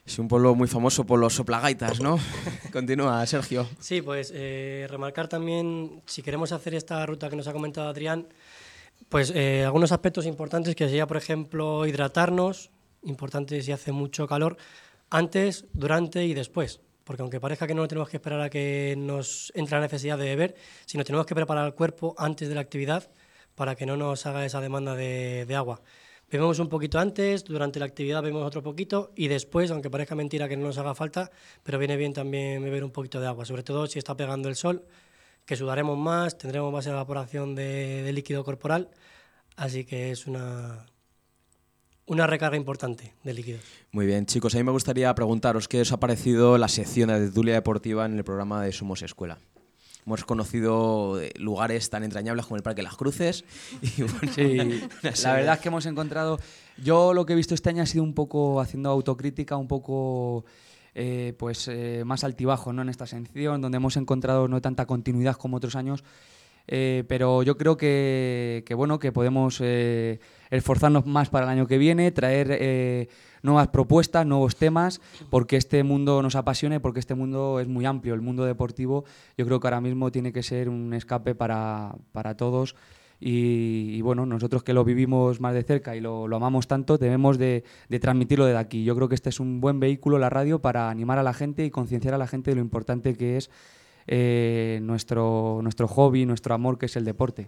Es un pueblo muy famoso por los soplagaitas, ¿no? Continúa, Sergio. Sí, pues eh, remarcar también, si queremos hacer esta ruta que nos ha comentado Adrián, pues eh, algunos aspectos importantes que sería, por ejemplo, hidratarnos, importante si hace mucho calor, antes, durante y después. Porque aunque parezca que no tenemos que esperar a que nos entre la necesidad de beber, sino tenemos que preparar el cuerpo antes de la actividad para que no nos haga esa demanda de, de agua. Bebemos un poquito antes, durante la actividad bebemos otro poquito y después, aunque parezca mentira que no nos haga falta, pero viene bien también beber un poquito de agua, sobre todo si está pegando el sol, que sudaremos más, tendremos más evaporación de, de líquido corporal, así que es una, una recarga importante de líquidos. Muy bien, chicos, a mí me gustaría preguntaros qué os ha parecido la sección de tertulia deportiva en el programa de Somos Escuela. Hemos conocido lugares tan entrañables como el Parque Las Cruces. Y bueno, sí, la verdad es que hemos encontrado... Yo lo que he visto este año ha sido un poco haciendo autocrítica, un poco eh, pues eh, más altibajo, ¿no? En esta sección, donde hemos encontrado no tanta continuidad como otros años. Eh, pero yo creo que, que, bueno, que podemos eh, esforzarnos más para el año que viene, traer eh, nuevas propuestas, nuevos temas, porque este mundo nos apasiona y porque este mundo es muy amplio. El mundo deportivo yo creo que ahora mismo tiene que ser un escape para, para todos y, y bueno, nosotros que lo vivimos más de cerca y lo, lo amamos tanto, debemos de, de transmitirlo desde aquí. Yo creo que este es un buen vehículo, la radio, para animar a la gente y concienciar a la gente de lo importante que es Eh, nuestro, nuestro hobby, nuestro amor, que es el deporte.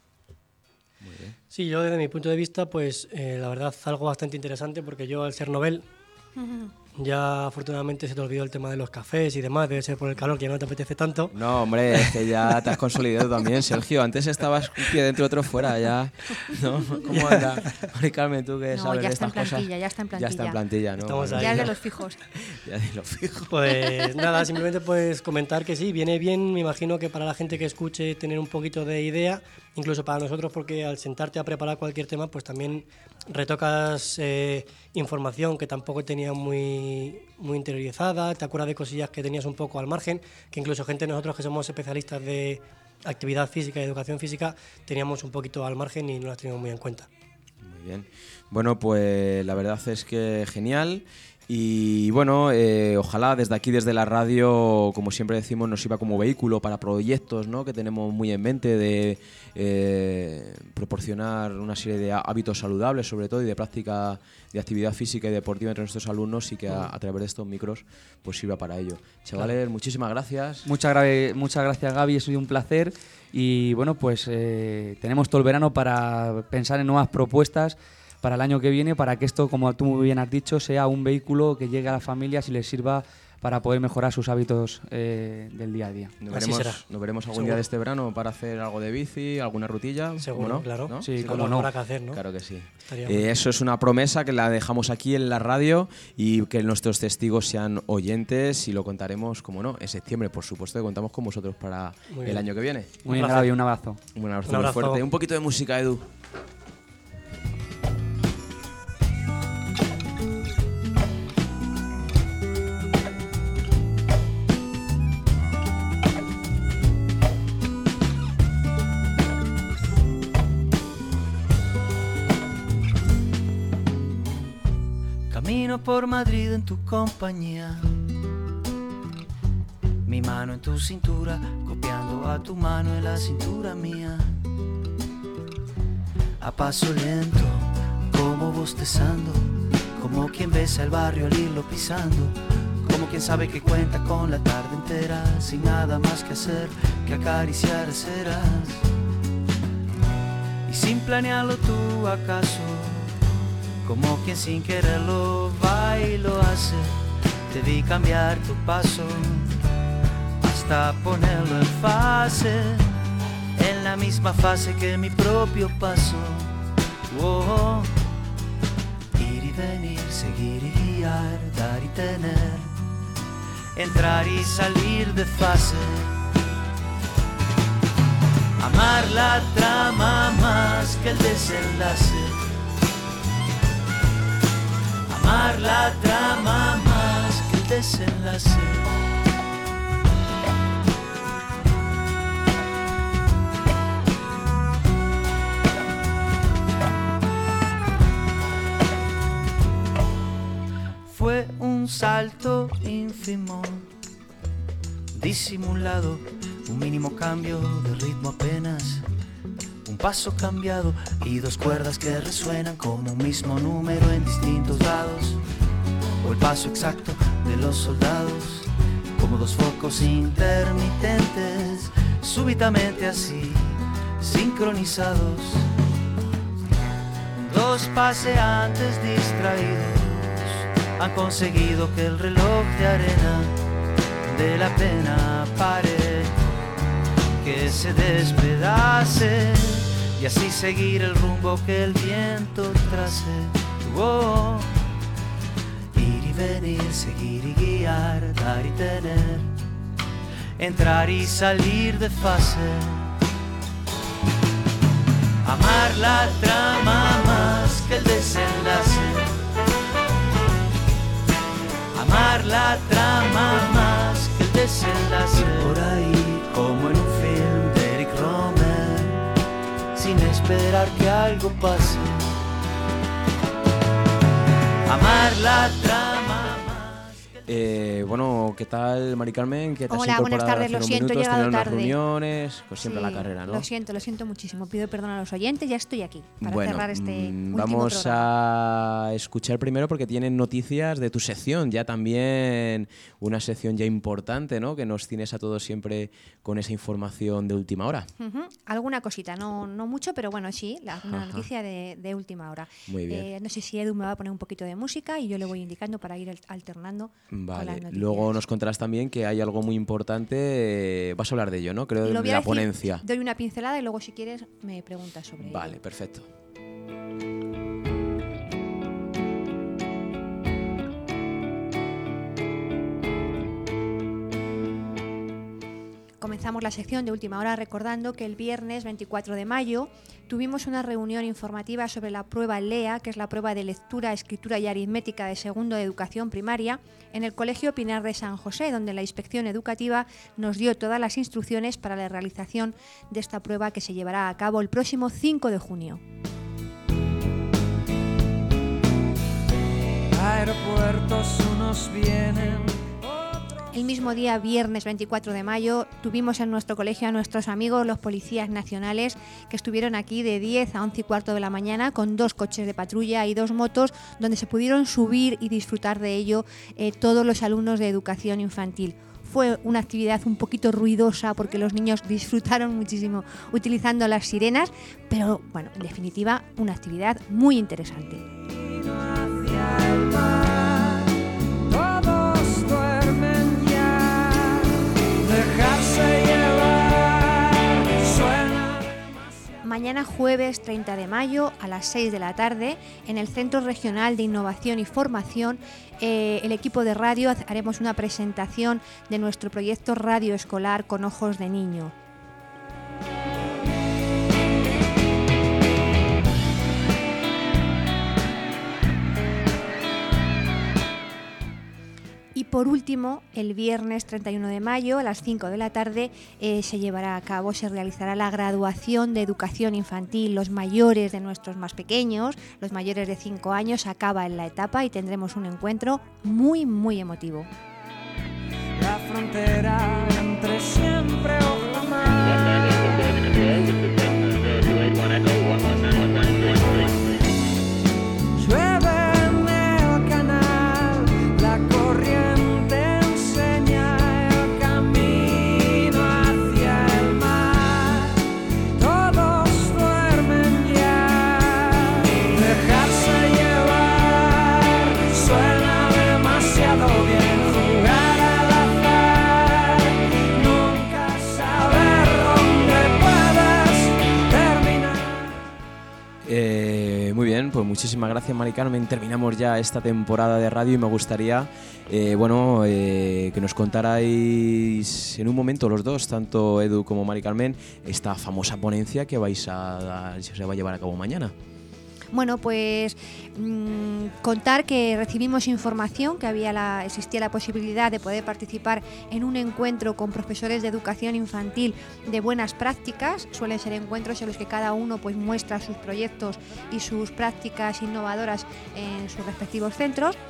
Muy bien. Sí, yo desde mi punto de vista, pues eh, la verdad algo bastante interesante, porque yo al ser novel, ya afortunadamente se te olvidó el tema de los cafés y demás, debe ser por el calor que ya no te apetece tanto. No, hombre, es que ya te has consolidado también, Sergio. Antes estabas un pie dentro, otro fuera, ya. ¿No? ¿Cómo anda? Mari Carmen, tú que No, sabes ya de está estas en plantilla, cosas. ya está en Ya está en plantilla, ¿no? Estamos ahí, Ya es de ¿no? los fijos. Ya de los fijos. Pues nada, simplemente pues comentar que sí, viene bien, me imagino que para la gente que escuche tener un poquito de idea, incluso para nosotros, porque al sentarte a preparar cualquier tema, pues también retocas eh, información que tampoco tenías muy, muy interiorizada, te acuerdas de cosillas que tenías un poco al margen, que incluso gente nosotros que somos especialistas de actividad física y educación física, teníamos un poquito al margen y no las teníamos muy en cuenta. Muy bien. Bueno, pues la verdad es que genial. Y bueno, eh, ojalá desde aquí, desde la radio, como siempre decimos, nos sirva como vehículo para proyectos, ¿no?, que tenemos muy en mente de eh, proporcionar una serie de hábitos saludables, sobre todo, y de práctica de actividad física y deportiva entre nuestros alumnos, y que a, a través de estos micros pues sirva para ello. Chavales, claro. Muchísimas gracias. Muchas, gra- muchas gracias, Gaby, ha sido un placer. Y bueno, pues eh, tenemos todo el verano para pensar en nuevas propuestas para el año que viene, para que esto, como tú muy bien has dicho, sea un vehículo que llegue a las familias y les sirva para poder mejorar sus hábitos eh, del día a día. Nos veremos, será. Nos veremos algún Seguro. día de este verano para hacer algo de bici, alguna rutilla. Seguro, ¿no? claro. ¿No? Sí, como no. Que hacer, ¿no? Claro que sí. Eh, eso es una promesa que la dejamos aquí en la radio, y que nuestros testigos sean oyentes, y lo contaremos, como no, en septiembre, por supuesto, que contamos con vosotros para muy el bien. año que viene. Muy bien, Gaby, un abrazo. Un abrazo, un abrazo muy fuerte. Un poquito de música, Edu. Camino por Madrid en tu compañía, mi mano en tu cintura, copiando a tu mano en la cintura mía. A paso lento, como bostezando, como quien besa el barrio al irlo pisando, como quien sabe que cuenta con la tarde entera, sin nada más que hacer que acariciar aceras. Y sin planearlo tú acaso, como quien sin quererlo va y lo hace, te vi cambiar tu paso hasta ponerlo en fase, en la misma fase que mi propio paso. Oh, ir y venir, seguir y guiar, dar y tener, entrar y salir de fase. Amar la trama más que el desenlace. Amar la trama más que el desenlace. Fue un sábado salto ínfimo, disimulado, un mínimo cambio de ritmo apenas, un paso cambiado y dos cuerdas que resuenan como un mismo número en distintos lados, o el paso exacto de los soldados, como dos focos intermitentes, súbitamente así, sincronizados. Dos paseantes distraídos han conseguido que el reloj de arena de la pena pare, que se despedace y así seguir el rumbo que el viento trace. Oh, ir y venir, seguir y guiar, dar y tener, entrar y salir de fase. Amar la trama más que el desenlace. Amar la trama más que el desenlace. Y por ahí, como en un film de Eric Romer, sin esperar que algo pase. Amar la trama. Eh, bueno, ¿qué tal, Mari Carmen? ¿Qué te has Hola, buenas incorporado tardes, hace lo unos siento, he minutos? llegado Tenías unas tarde. reuniones, pues siempre Sí, la carrera, ¿no? Lo siento, lo siento muchísimo. Pido perdón a los oyentes, ya estoy aquí para Bueno, cerrar este mm, último vamos programa. a escuchar primero porque tienen noticias de tu sección, ya también una sección ya importante, ¿no? Que nos tienes a todos siempre con esa información de última hora. Ujú, alguna cosita, no, no mucho, pero bueno, sí, la, una Ajá. noticia de, de última hora. Muy bien. Eh, no sé si Edu me va a poner un poquito de música y yo le voy indicando para ir al- alternando con las Vale, noticias. luego nos contarás también que hay algo muy importante, eh, vas a hablar de ello, ¿no? Creo Lo de voy a la decir, ponencia. Doy una pincelada y luego si quieres me preguntas sobre ello. Vale, perfecto. Comenzamos la sección de última hora recordando que el viernes veinticuatro de mayo tuvimos una reunión informativa sobre la prueba LEA, que es la prueba de lectura, escritura y aritmética de segundo de educación primaria, en el Colegio Pinar de San José, donde la Inspección Educativa nos dio todas las instrucciones para la realización de esta prueba que se llevará a cabo el próximo cinco de junio. Aeropuertos unos vienen. El mismo día, viernes veinticuatro de mayo, tuvimos en nuestro colegio a nuestros amigos los policías nacionales que estuvieron aquí de diez a once y cuarto de la mañana con dos coches de patrulla y dos motos donde se pudieron subir y disfrutar de ello eh, todos los alumnos de educación infantil. Fue una actividad un poquito ruidosa porque los niños disfrutaron muchísimo utilizando las sirenas, pero bueno, en definitiva, una actividad muy interesante. Todos duermen ya, dejarse llevar, suena. Mañana jueves treinta de mayo a las seis de la tarde en el Centro Regional de Innovación y Formación, eh, el equipo de radio haremos una presentación de nuestro proyecto Radio Escolar con Ojos de Niño. Y por último, el viernes treinta y uno de mayo a las cinco de la tarde eh, se llevará a cabo, se realizará la graduación de educación infantil. Los mayores de nuestros más pequeños, los mayores de cinco años, acaba en la etapa y tendremos un encuentro muy, muy emotivo. La frontera entre siempre o jamás. Llueve en el canal, la corriente enseña el camino hacia el mar. Todos duermen ya, dejarse llevar suena demasiado bien. Jugar al azar, nunca saber dónde puedes terminar. Eh, muy bien, pues muchísimas gracias, Mari Carmen. Terminamos ya esta temporada de radio y me gustaría eh, bueno, eh, que nos contarais en un momento los dos, tanto Edu como Mari Carmen, esta famosa ponencia que vais a, a se va a llevar a cabo mañana. Bueno, pues mmm, contar que recibimos información que había la, existía la posibilidad de poder participar en un encuentro con profesores de educación infantil de buenas prácticas. Suelen ser encuentros en los que cada uno pues muestra sus proyectos y sus prácticas innovadoras en sus respectivos centros.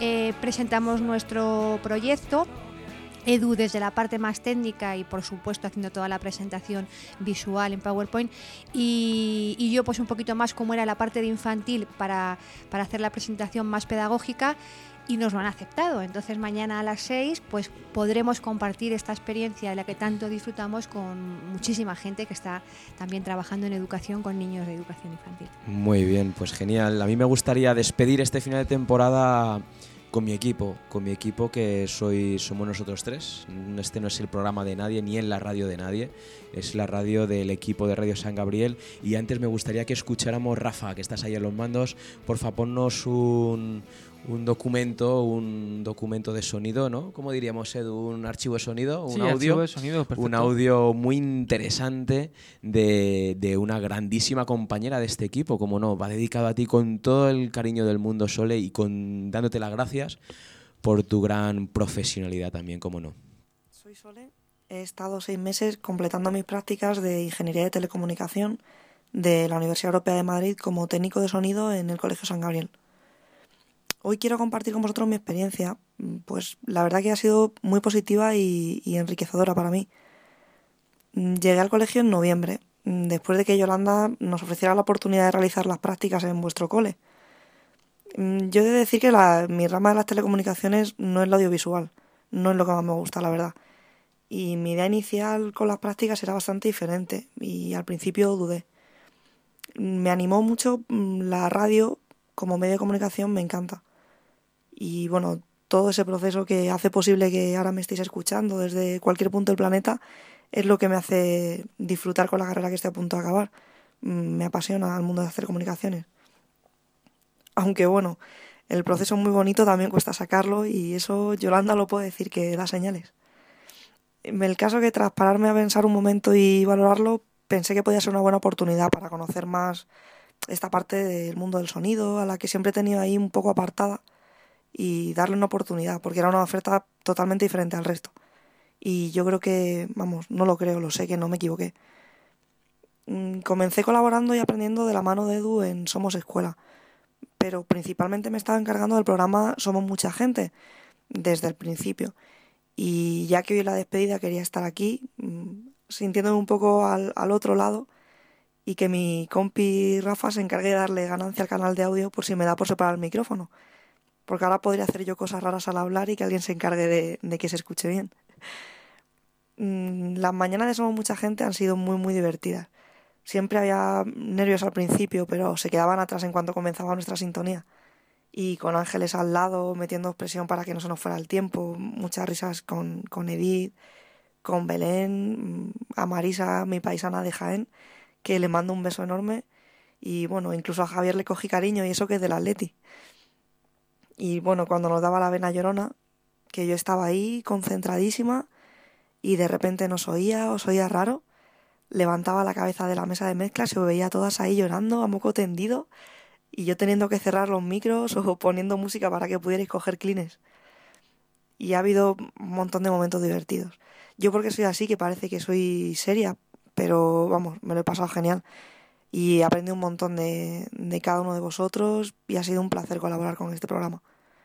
eh, presentamos nuestro proyecto. Edu desde la parte más técnica y por supuesto haciendo toda la presentación visual en PowerPoint y, y yo pues un poquito más como era la parte de infantil para, para hacer la presentación más pedagógica y nos lo han aceptado. Entonces mañana a las seis pues podremos compartir esta experiencia de la que tanto disfrutamos con muchísima gente que está también trabajando en educación con niños de educación infantil. Muy bien, pues genial. A mí me gustaría despedir este final de temporada con mi equipo, con mi equipo que soy, somos nosotros tres. Este no es el programa de nadie, ni en la radio de nadie, es la radio del equipo de Radio San Gabriel. Y antes me gustaría que escucháramos, Rafa, que estás ahí en los mandos, porfa, ponnos un, un documento, un documento de sonido, ¿no? ¿Cómo diríamos, Edu? Un archivo de sonido, un sí, audio. Archivo de sonido, perfecto. Un audio muy interesante de, de una grandísima compañera de este equipo, como no, va dedicado a ti con todo el cariño del mundo, Sole, y con dándote las gracias por tu gran profesionalidad también, como no. Soy Sole, he estado seis meses completando mis prácticas de Ingeniería de Telecomunicación de la Universidad Europea de Madrid como técnico de sonido en el Colegio San Gabriel. Hoy quiero compartir con vosotros mi experiencia, pues la verdad que ha sido muy positiva y, y enriquecedora para mí. Llegué al colegio en noviembre, después de que Yolanda nos ofreciera la oportunidad de realizar las prácticas en vuestro cole. Yo he de decir que la, mi rama de las telecomunicaciones no es la audiovisual, no es lo que más me gusta, la verdad. Y mi idea inicial con las prácticas era bastante diferente y al principio dudé. Me animó mucho la radio como medio de comunicación, me encanta. Y bueno, todo ese proceso que hace posible que ahora me estéis escuchando desde cualquier punto del planeta es lo que me hace disfrutar con la carrera que estoy a punto de acabar. Me apasiona el mundo de las telecomunicaciones. Aunque bueno, el proceso es muy bonito, también cuesta sacarlo y eso Yolanda lo puede decir, que da señales. En el caso que tras pararme a pensar un momento y valorarlo, pensé que podía ser una buena oportunidad para conocer más esta parte del mundo del sonido, a la que siempre he tenido ahí un poco apartada, y darle una oportunidad, porque era una oferta totalmente diferente al resto. Y yo creo que, vamos, no lo creo, lo sé, que no me equivoqué. Comencé colaborando y aprendiendo de la mano de Edu en Somos Escuela, pero principalmente me estaba encargando del programa Somos Mucha Gente, desde el principio. Y ya que hoy la despedida quería estar aquí, sintiéndome un poco al, al otro lado, y que mi compi Rafa se encargue de darle ganancia al canal de audio por si me da por separar el micrófono. Porque ahora podría hacer yo cosas raras al hablar y que alguien se encargue de, de que se escuche bien. Las mañanas de Somos Mucha Gente han sido muy, muy divertidas. Siempre había nervios al principio, pero se quedaban atrás en cuanto comenzaba nuestra sintonía. Y con Ángeles al lado, metiendo presión para que no se nos fuera el tiempo. Muchas risas con, con Edith, con Belén, a Marisa, mi paisana de Jaén, que le mando un beso enorme. Y bueno, incluso a Javier le cogí cariño, y eso que es del Atleti. Y bueno, cuando nos daba la vena llorona, que yo estaba ahí concentradísima y de repente nos oía, os oía raro, levantaba la cabeza de la mesa de mezclas y os veía todas ahí llorando a moco tendido y yo teniendo que cerrar los micros o poniendo música para que pudierais coger clines. Y ha habido un montón de momentos divertidos. Yo porque soy así, que parece que soy seria, pero vamos, me lo he pasado genial. Y he aprendido un montón de, de cada uno de vosotros y ha sido un placer colaborar con este programa.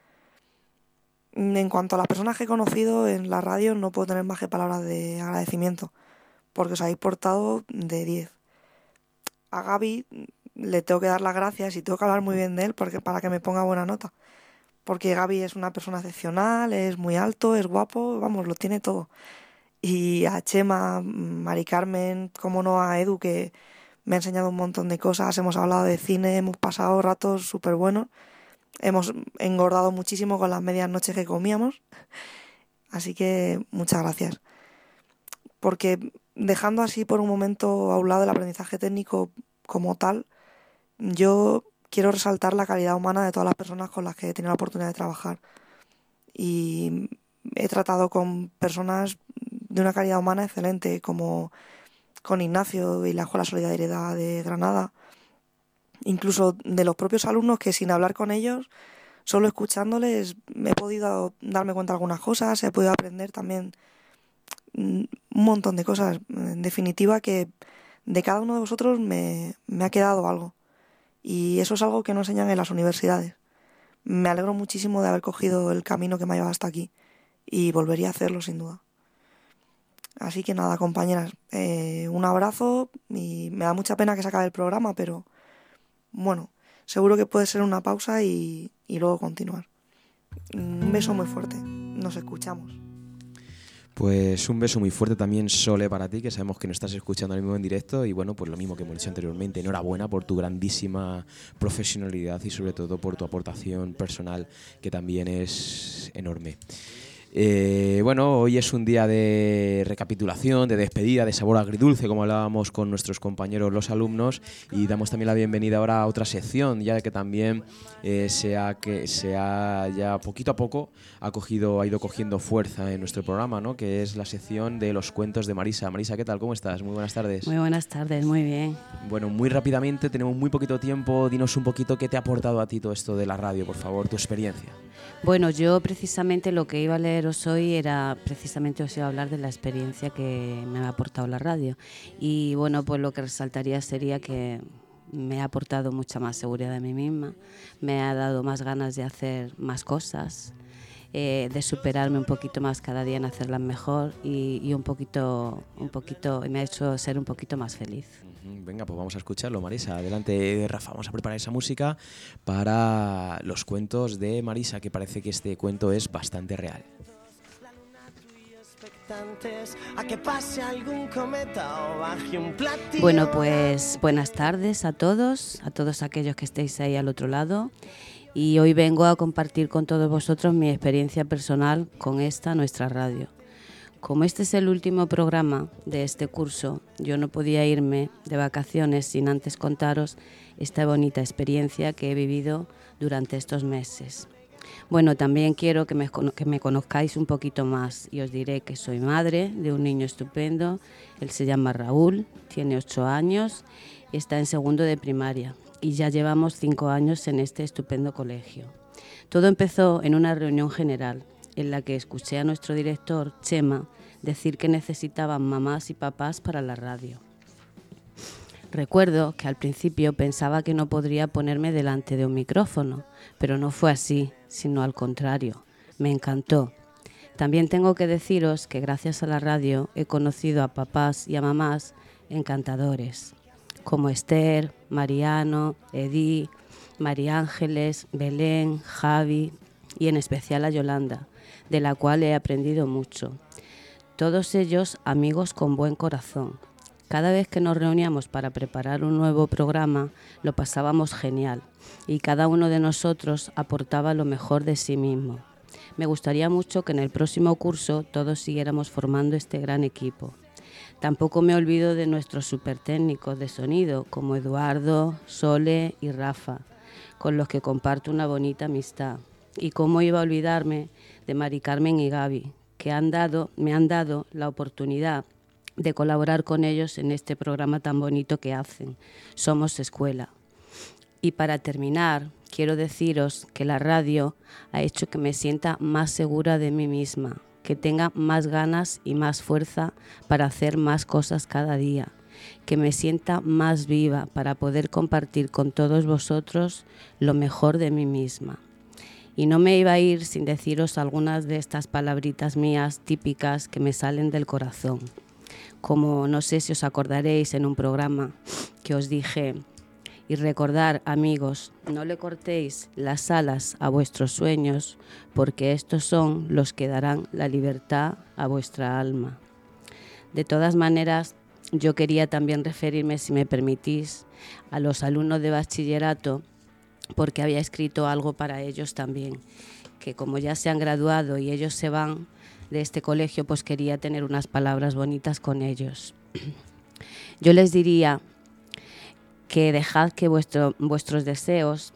En cuanto a las personas que he conocido en la radio, no puedo tener más que palabras de agradecimiento, porque os habéis portado de diez. A Gaby le tengo que dar las gracias y tengo que hablar muy bien de él porque, para que me ponga buena nota, porque Gaby es una persona excepcional, es muy alto, es guapo, vamos, lo tiene todo. Y a Chema, Mari Carmen, como no, a Edu, que me ha enseñado un montón de cosas, hemos hablado de cine, hemos pasado ratos súper buenos, hemos engordado muchísimo con las medias noches que comíamos, así que muchas gracias. Porque dejando así por un momento a un lado el aprendizaje técnico como tal, yo quiero resaltar la calidad humana de todas las personas con las que he tenido la oportunidad de trabajar. Y he tratado con personas de una calidad humana excelente, como con Ignacio y la Escuela Solidaridad de Granada, incluso de los propios alumnos que sin hablar con ellos, solo escuchándoles, he podido darme cuenta de algunas cosas, he podido aprender también un montón de cosas. En definitiva, que de cada uno de vosotros me, me ha quedado algo. Y eso es algo que no enseñan en las universidades. Me alegro muchísimo de haber cogido el camino que me ha llevado hasta aquí y volvería a hacerlo sin duda. Así que nada, compañeras, eh, un abrazo y me da mucha pena que se acabe el programa, pero bueno, seguro que puede ser una pausa y, y luego continuar. Un beso muy fuerte, nos escuchamos. Pues un beso muy fuerte también, Sole, para ti, que sabemos que nos estás escuchando ahora mismo en directo. Y bueno, pues lo mismo que hemos dicho anteriormente, enhorabuena por tu grandísima profesionalidad y sobre todo por tu aportación personal, que también es enorme. Eh, bueno, hoy es un día de recapitulación, de despedida, de sabor agridulce, como hablábamos con nuestros compañeros los alumnos, y damos también la bienvenida ahora a otra sección, ya que también eh, se ha, que se ha ya poquito a poco ha, cogido, ha ido cogiendo fuerza en nuestro programa, ¿no? Que es la sección de los cuentos de Marisa. Marisa, ¿qué tal? ¿Cómo estás? Muy buenas tardes. Muy buenas tardes, muy bien. Bueno, muy rápidamente, tenemos muy poquito tiempo, dinos un poquito qué te ha aportado a ti todo esto de la radio, por favor, tu experiencia. Bueno, yo precisamente lo que iba a leeros hoy era, precisamente os iba a hablar de la experiencia que me ha aportado la radio. Y bueno, pues lo que resaltaría sería que me ha aportado mucha más seguridad de mí misma, me ha dado más ganas de hacer más cosas, eh, de superarme un poquito más cada día en hacerlas mejor y, y un poquito, un poquito, me ha hecho ser un poquito más feliz. Venga, pues vamos a escucharlo, Marisa. Adelante, Rafa, vamos a preparar esa música para los cuentos de Marisa, que parece que este cuento es bastante real. Bueno, pues buenas tardes a todos, a todos aquellos que estéis ahí al otro lado. Y hoy vengo a compartir con todos vosotros mi experiencia personal con esta nuestra radio. Como este es el último programa de este curso, yo no podía irme de vacaciones sin antes contaros esta bonita experiencia que he vivido durante estos meses. Bueno, también quiero que me, que me conozcáis un poquito más y os diré que soy madre de un niño estupendo. Él se llama Raúl, tiene ocho años, está en segundo de primaria y ya llevamos cinco años en este estupendo colegio. Todo empezó en una reunión general en la que escuché a nuestro director, Chema, decir que necesitaban mamás y papás para la radio. Recuerdo que al principio pensaba que no podría ponerme delante de un micrófono, pero no fue así, sino al contrario, me encantó. También tengo que deciros que gracias a la radio he conocido a papás y a mamás encantadores, como Esther, Mariano, Edí, María Ángeles, Belén, Javi y en especial a Yolanda, de la cual he aprendido mucho. Todos ellos amigos con buen corazón. Cada vez que nos reuníamos para preparar un nuevo programa, lo pasábamos genial y cada uno de nosotros aportaba lo mejor de sí mismo. Me gustaría mucho que en el próximo curso todos siguiéramos formando este gran equipo. Tampoco me olvido de nuestros supertécnicos de sonido, como Eduardo, Sole y Rafa, con los que comparto una bonita amistad. Y cómo iba a olvidarme de Mari Carmen y Gaby, que han dado, me han dado la oportunidad de colaborar con ellos en este programa tan bonito que hacen, Somos Escuela. Y para terminar, quiero deciros que la radio ha hecho que me sienta más segura de mí misma, que tenga más ganas y más fuerza para hacer más cosas cada día, que me sienta más viva para poder compartir con todos vosotros lo mejor de mí misma. Y no me iba a ir sin deciros algunas de estas palabritas mías típicas que me salen del corazón. Como no sé si os acordaréis en un programa que os dije, y recordar, amigos, no le cortéis las alas a vuestros sueños, porque estos son los que darán la libertad a vuestra alma. De todas maneras, yo quería también referirme, si me permitís, a los alumnos de bachillerato, porque había escrito algo para ellos también, que como ya se han graduado y ellos se van de este colegio, pues quería tener unas palabras bonitas con ellos. Yo les diría que dejad que vuestro, vuestros deseos,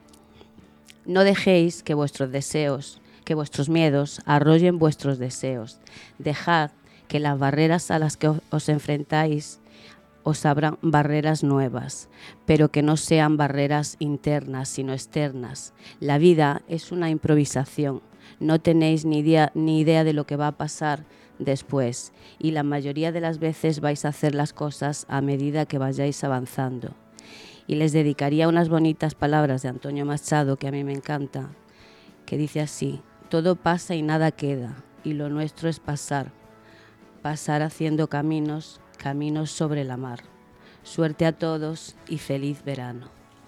no dejéis que vuestros deseos, que vuestros miedos arrollen vuestros deseos. Dejad que las barreras a las que os enfrentáis os abran barreras nuevas, pero que no sean barreras internas, sino externas. La vida es una improvisación. No tenéis ni idea, ni idea de lo que va a pasar después y la mayoría de las veces vais a hacer las cosas a medida que vayáis avanzando. Y les dedicaría unas bonitas palabras de Antonio Machado, que a mí me encanta, que dice así: todo pasa y nada queda, y lo nuestro es pasar, pasar haciendo caminos, caminos sobre la mar. Suerte a todos y feliz verano.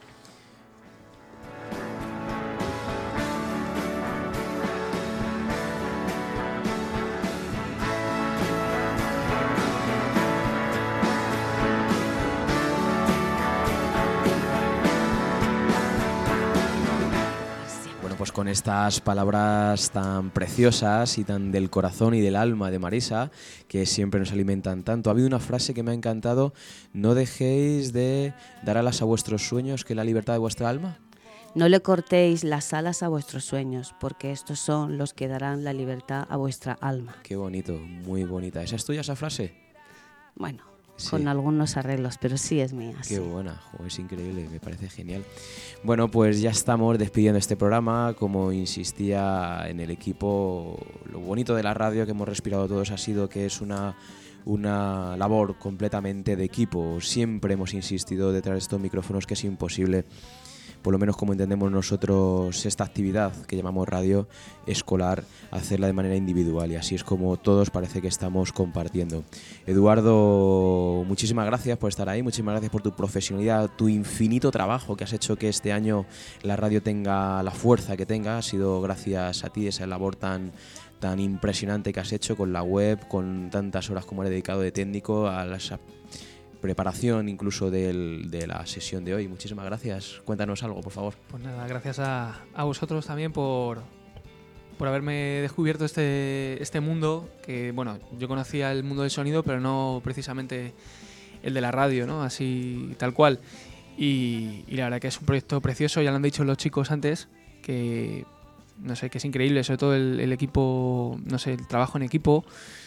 Pues con estas palabras tan preciosas y tan del corazón y del alma de Marisa, que siempre nos alimentan tanto. Ha habido una frase que me ha encantado: no dejéis de dar alas a vuestros sueños, que es la libertad de vuestra alma. No le cortéis las alas a vuestros sueños, porque estos son los que darán la libertad a vuestra alma. Qué bonito, muy bonita. ¿Esa es tuya, esa frase? Bueno, sí, con algunos arreglos, pero sí es mía. Qué sí. buena, jo, es increíble, me parece genial. Bueno, pues ya estamos despidiendo este programa. Como insistía en el equipo, lo bonito de la radio que hemos respirado todos ha sido que es una, una labor completamente de equipo. Siempre hemos insistido detrás de estos micrófonos que es imposible, por lo menos como entendemos nosotros esta actividad que llamamos radio escolar, hacerla de manera individual, y así es como todos parece que estamos compartiendo. Eduardo, muchísimas gracias por estar ahí, muchísimas gracias por tu profesionalidad, tu infinito trabajo que has hecho que este año la radio tenga la fuerza que tenga. Ha sido gracias a ti esa labor tan tan impresionante que has hecho con la web, con tantas horas como has dedicado de técnico a las preparación incluso del, de la sesión de hoy. Muchísimas gracias. Cuéntanos algo, por favor. Pues nada, gracias a, a vosotros también por, por haberme descubierto este, este mundo, que bueno, yo conocía el mundo del sonido, pero no precisamente el de la radio, ¿no? Así tal cual. Y, y la verdad que es un proyecto precioso, ya lo han dicho los chicos antes, que no sé, que es increíble, sobre todo el, el equipo, no sé, el trabajo en equipo.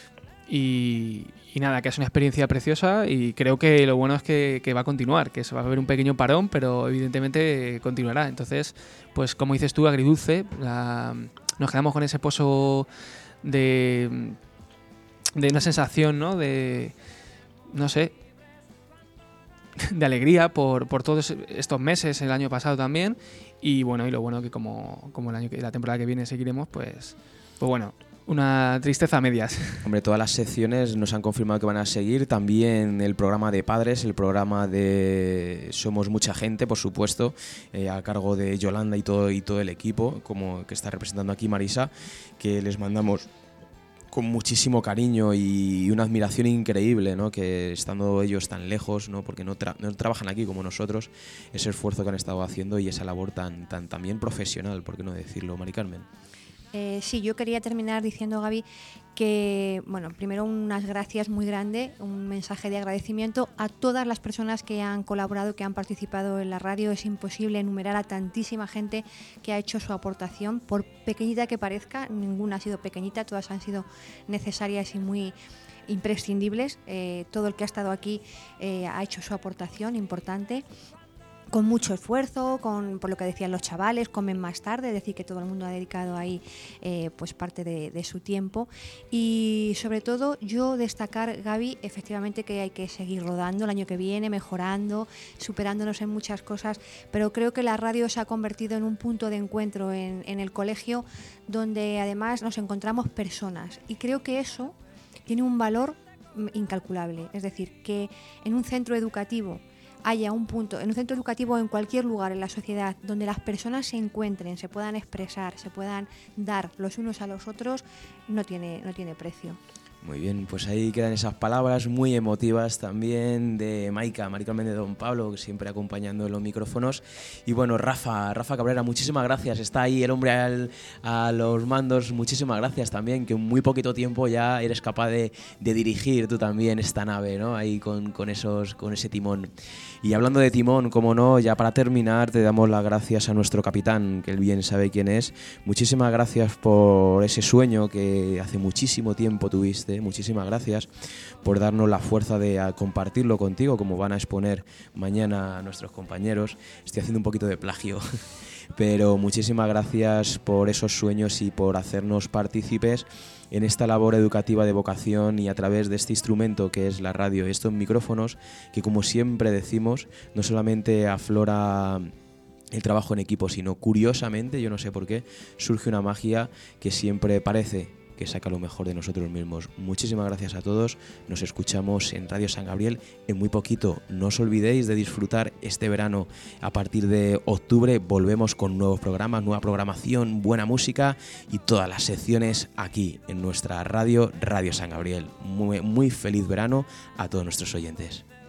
Y, y nada, que es una experiencia preciosa, y creo que lo bueno es que, que va a continuar, que se va a haber un pequeño parón, pero evidentemente continuará. Entonces, pues como dices tú, agridulce, la, nos quedamos con ese pozo de, de una sensación, ¿no? De, no sé, de alegría por, por todos estos meses, el año pasado también, y bueno, y lo bueno que como, como el año que, la temporada que viene seguiremos, pues, pues bueno, una tristeza a medias. Hombre, todas las secciones nos han confirmado que van a seguir. También el programa de padres, el programa de Somos Mucha Gente, por supuesto, eh, a cargo de Yolanda y todo, y todo el equipo, como que está representando aquí Marisa, que les mandamos con muchísimo cariño y una admiración increíble, ¿no? Que estando ellos tan lejos, ¿no? Porque no, tra- no trabajan aquí como nosotros, ese esfuerzo que han estado haciendo y esa labor tan, tan también profesional, ¿por qué no decirlo, Mari Carmen? Eh, sí, yo quería terminar diciendo, Gaby, que, bueno, primero unas gracias muy grandes, un mensaje de agradecimiento a todas las personas que han colaborado, que han participado en la radio. Es imposible enumerar a tantísima gente que ha hecho su aportación, por pequeñita que parezca, ninguna ha sido pequeñita, todas han sido necesarias y muy imprescindibles. Eh, todo el que ha estado aquí eh, ha hecho su aportación importante, con mucho esfuerzo, con, por lo que decían los chavales, comen más tarde, es decir, que todo el mundo ha dedicado ahí eh, pues parte de, de su tiempo. Y sobre todo yo destacar, Gaby, efectivamente que hay que seguir rodando el año que viene, mejorando, superándonos en muchas cosas, pero creo que la radio se ha convertido en un punto de encuentro en, en el colegio, donde además nos encontramos personas, y creo que eso tiene un valor incalculable. Es decir, que en un centro educativo haya un punto, en un centro educativo o en cualquier lugar en la sociedad, donde las personas se encuentren, se puedan expresar, se puedan dar los unos a los otros, no tiene, no tiene precio. Muy bien, pues ahí quedan esas palabras muy emotivas también de Maika, Mari Carmen de Don Pablo, que siempre acompañando en los micrófonos. Y bueno, Rafa, Rafa Cabrera, muchísimas gracias. Está ahí el hombre al, a los mandos, muchísimas gracias también, que en muy poquito tiempo ya eres capaz de, de dirigir tú también esta nave, ¿no? Ahí con, con, esos, con ese timón. Y hablando de timón, como no, ya para terminar, te damos las gracias a nuestro capitán, que él bien sabe quién es. Muchísimas gracias por ese sueño que hace muchísimo tiempo tuviste José, muchísimas gracias por darnos la fuerza de a, compartirlo contigo, como van a exponer mañana nuestros compañeros. Estoy haciendo un poquito de plagio, pero muchísimas gracias por esos sueños y por hacernos partícipes en esta labor educativa de vocación y a través de este instrumento que es la radio, estos micrófonos que, como siempre decimos, no solamente aflora el trabajo en equipo, sino curiosamente, yo no sé por qué, surge una magia que siempre parece que saca lo mejor de nosotros mismos. Muchísimas gracias a todos, nos escuchamos en Radio San Gabriel en muy poquito. No os olvidéis de disfrutar este verano. A partir de octubre volvemos con nuevos programas, nueva programación, buena música y todas las secciones aquí en nuestra radio, Radio San Gabriel. Muy, muy feliz verano a todos nuestros oyentes.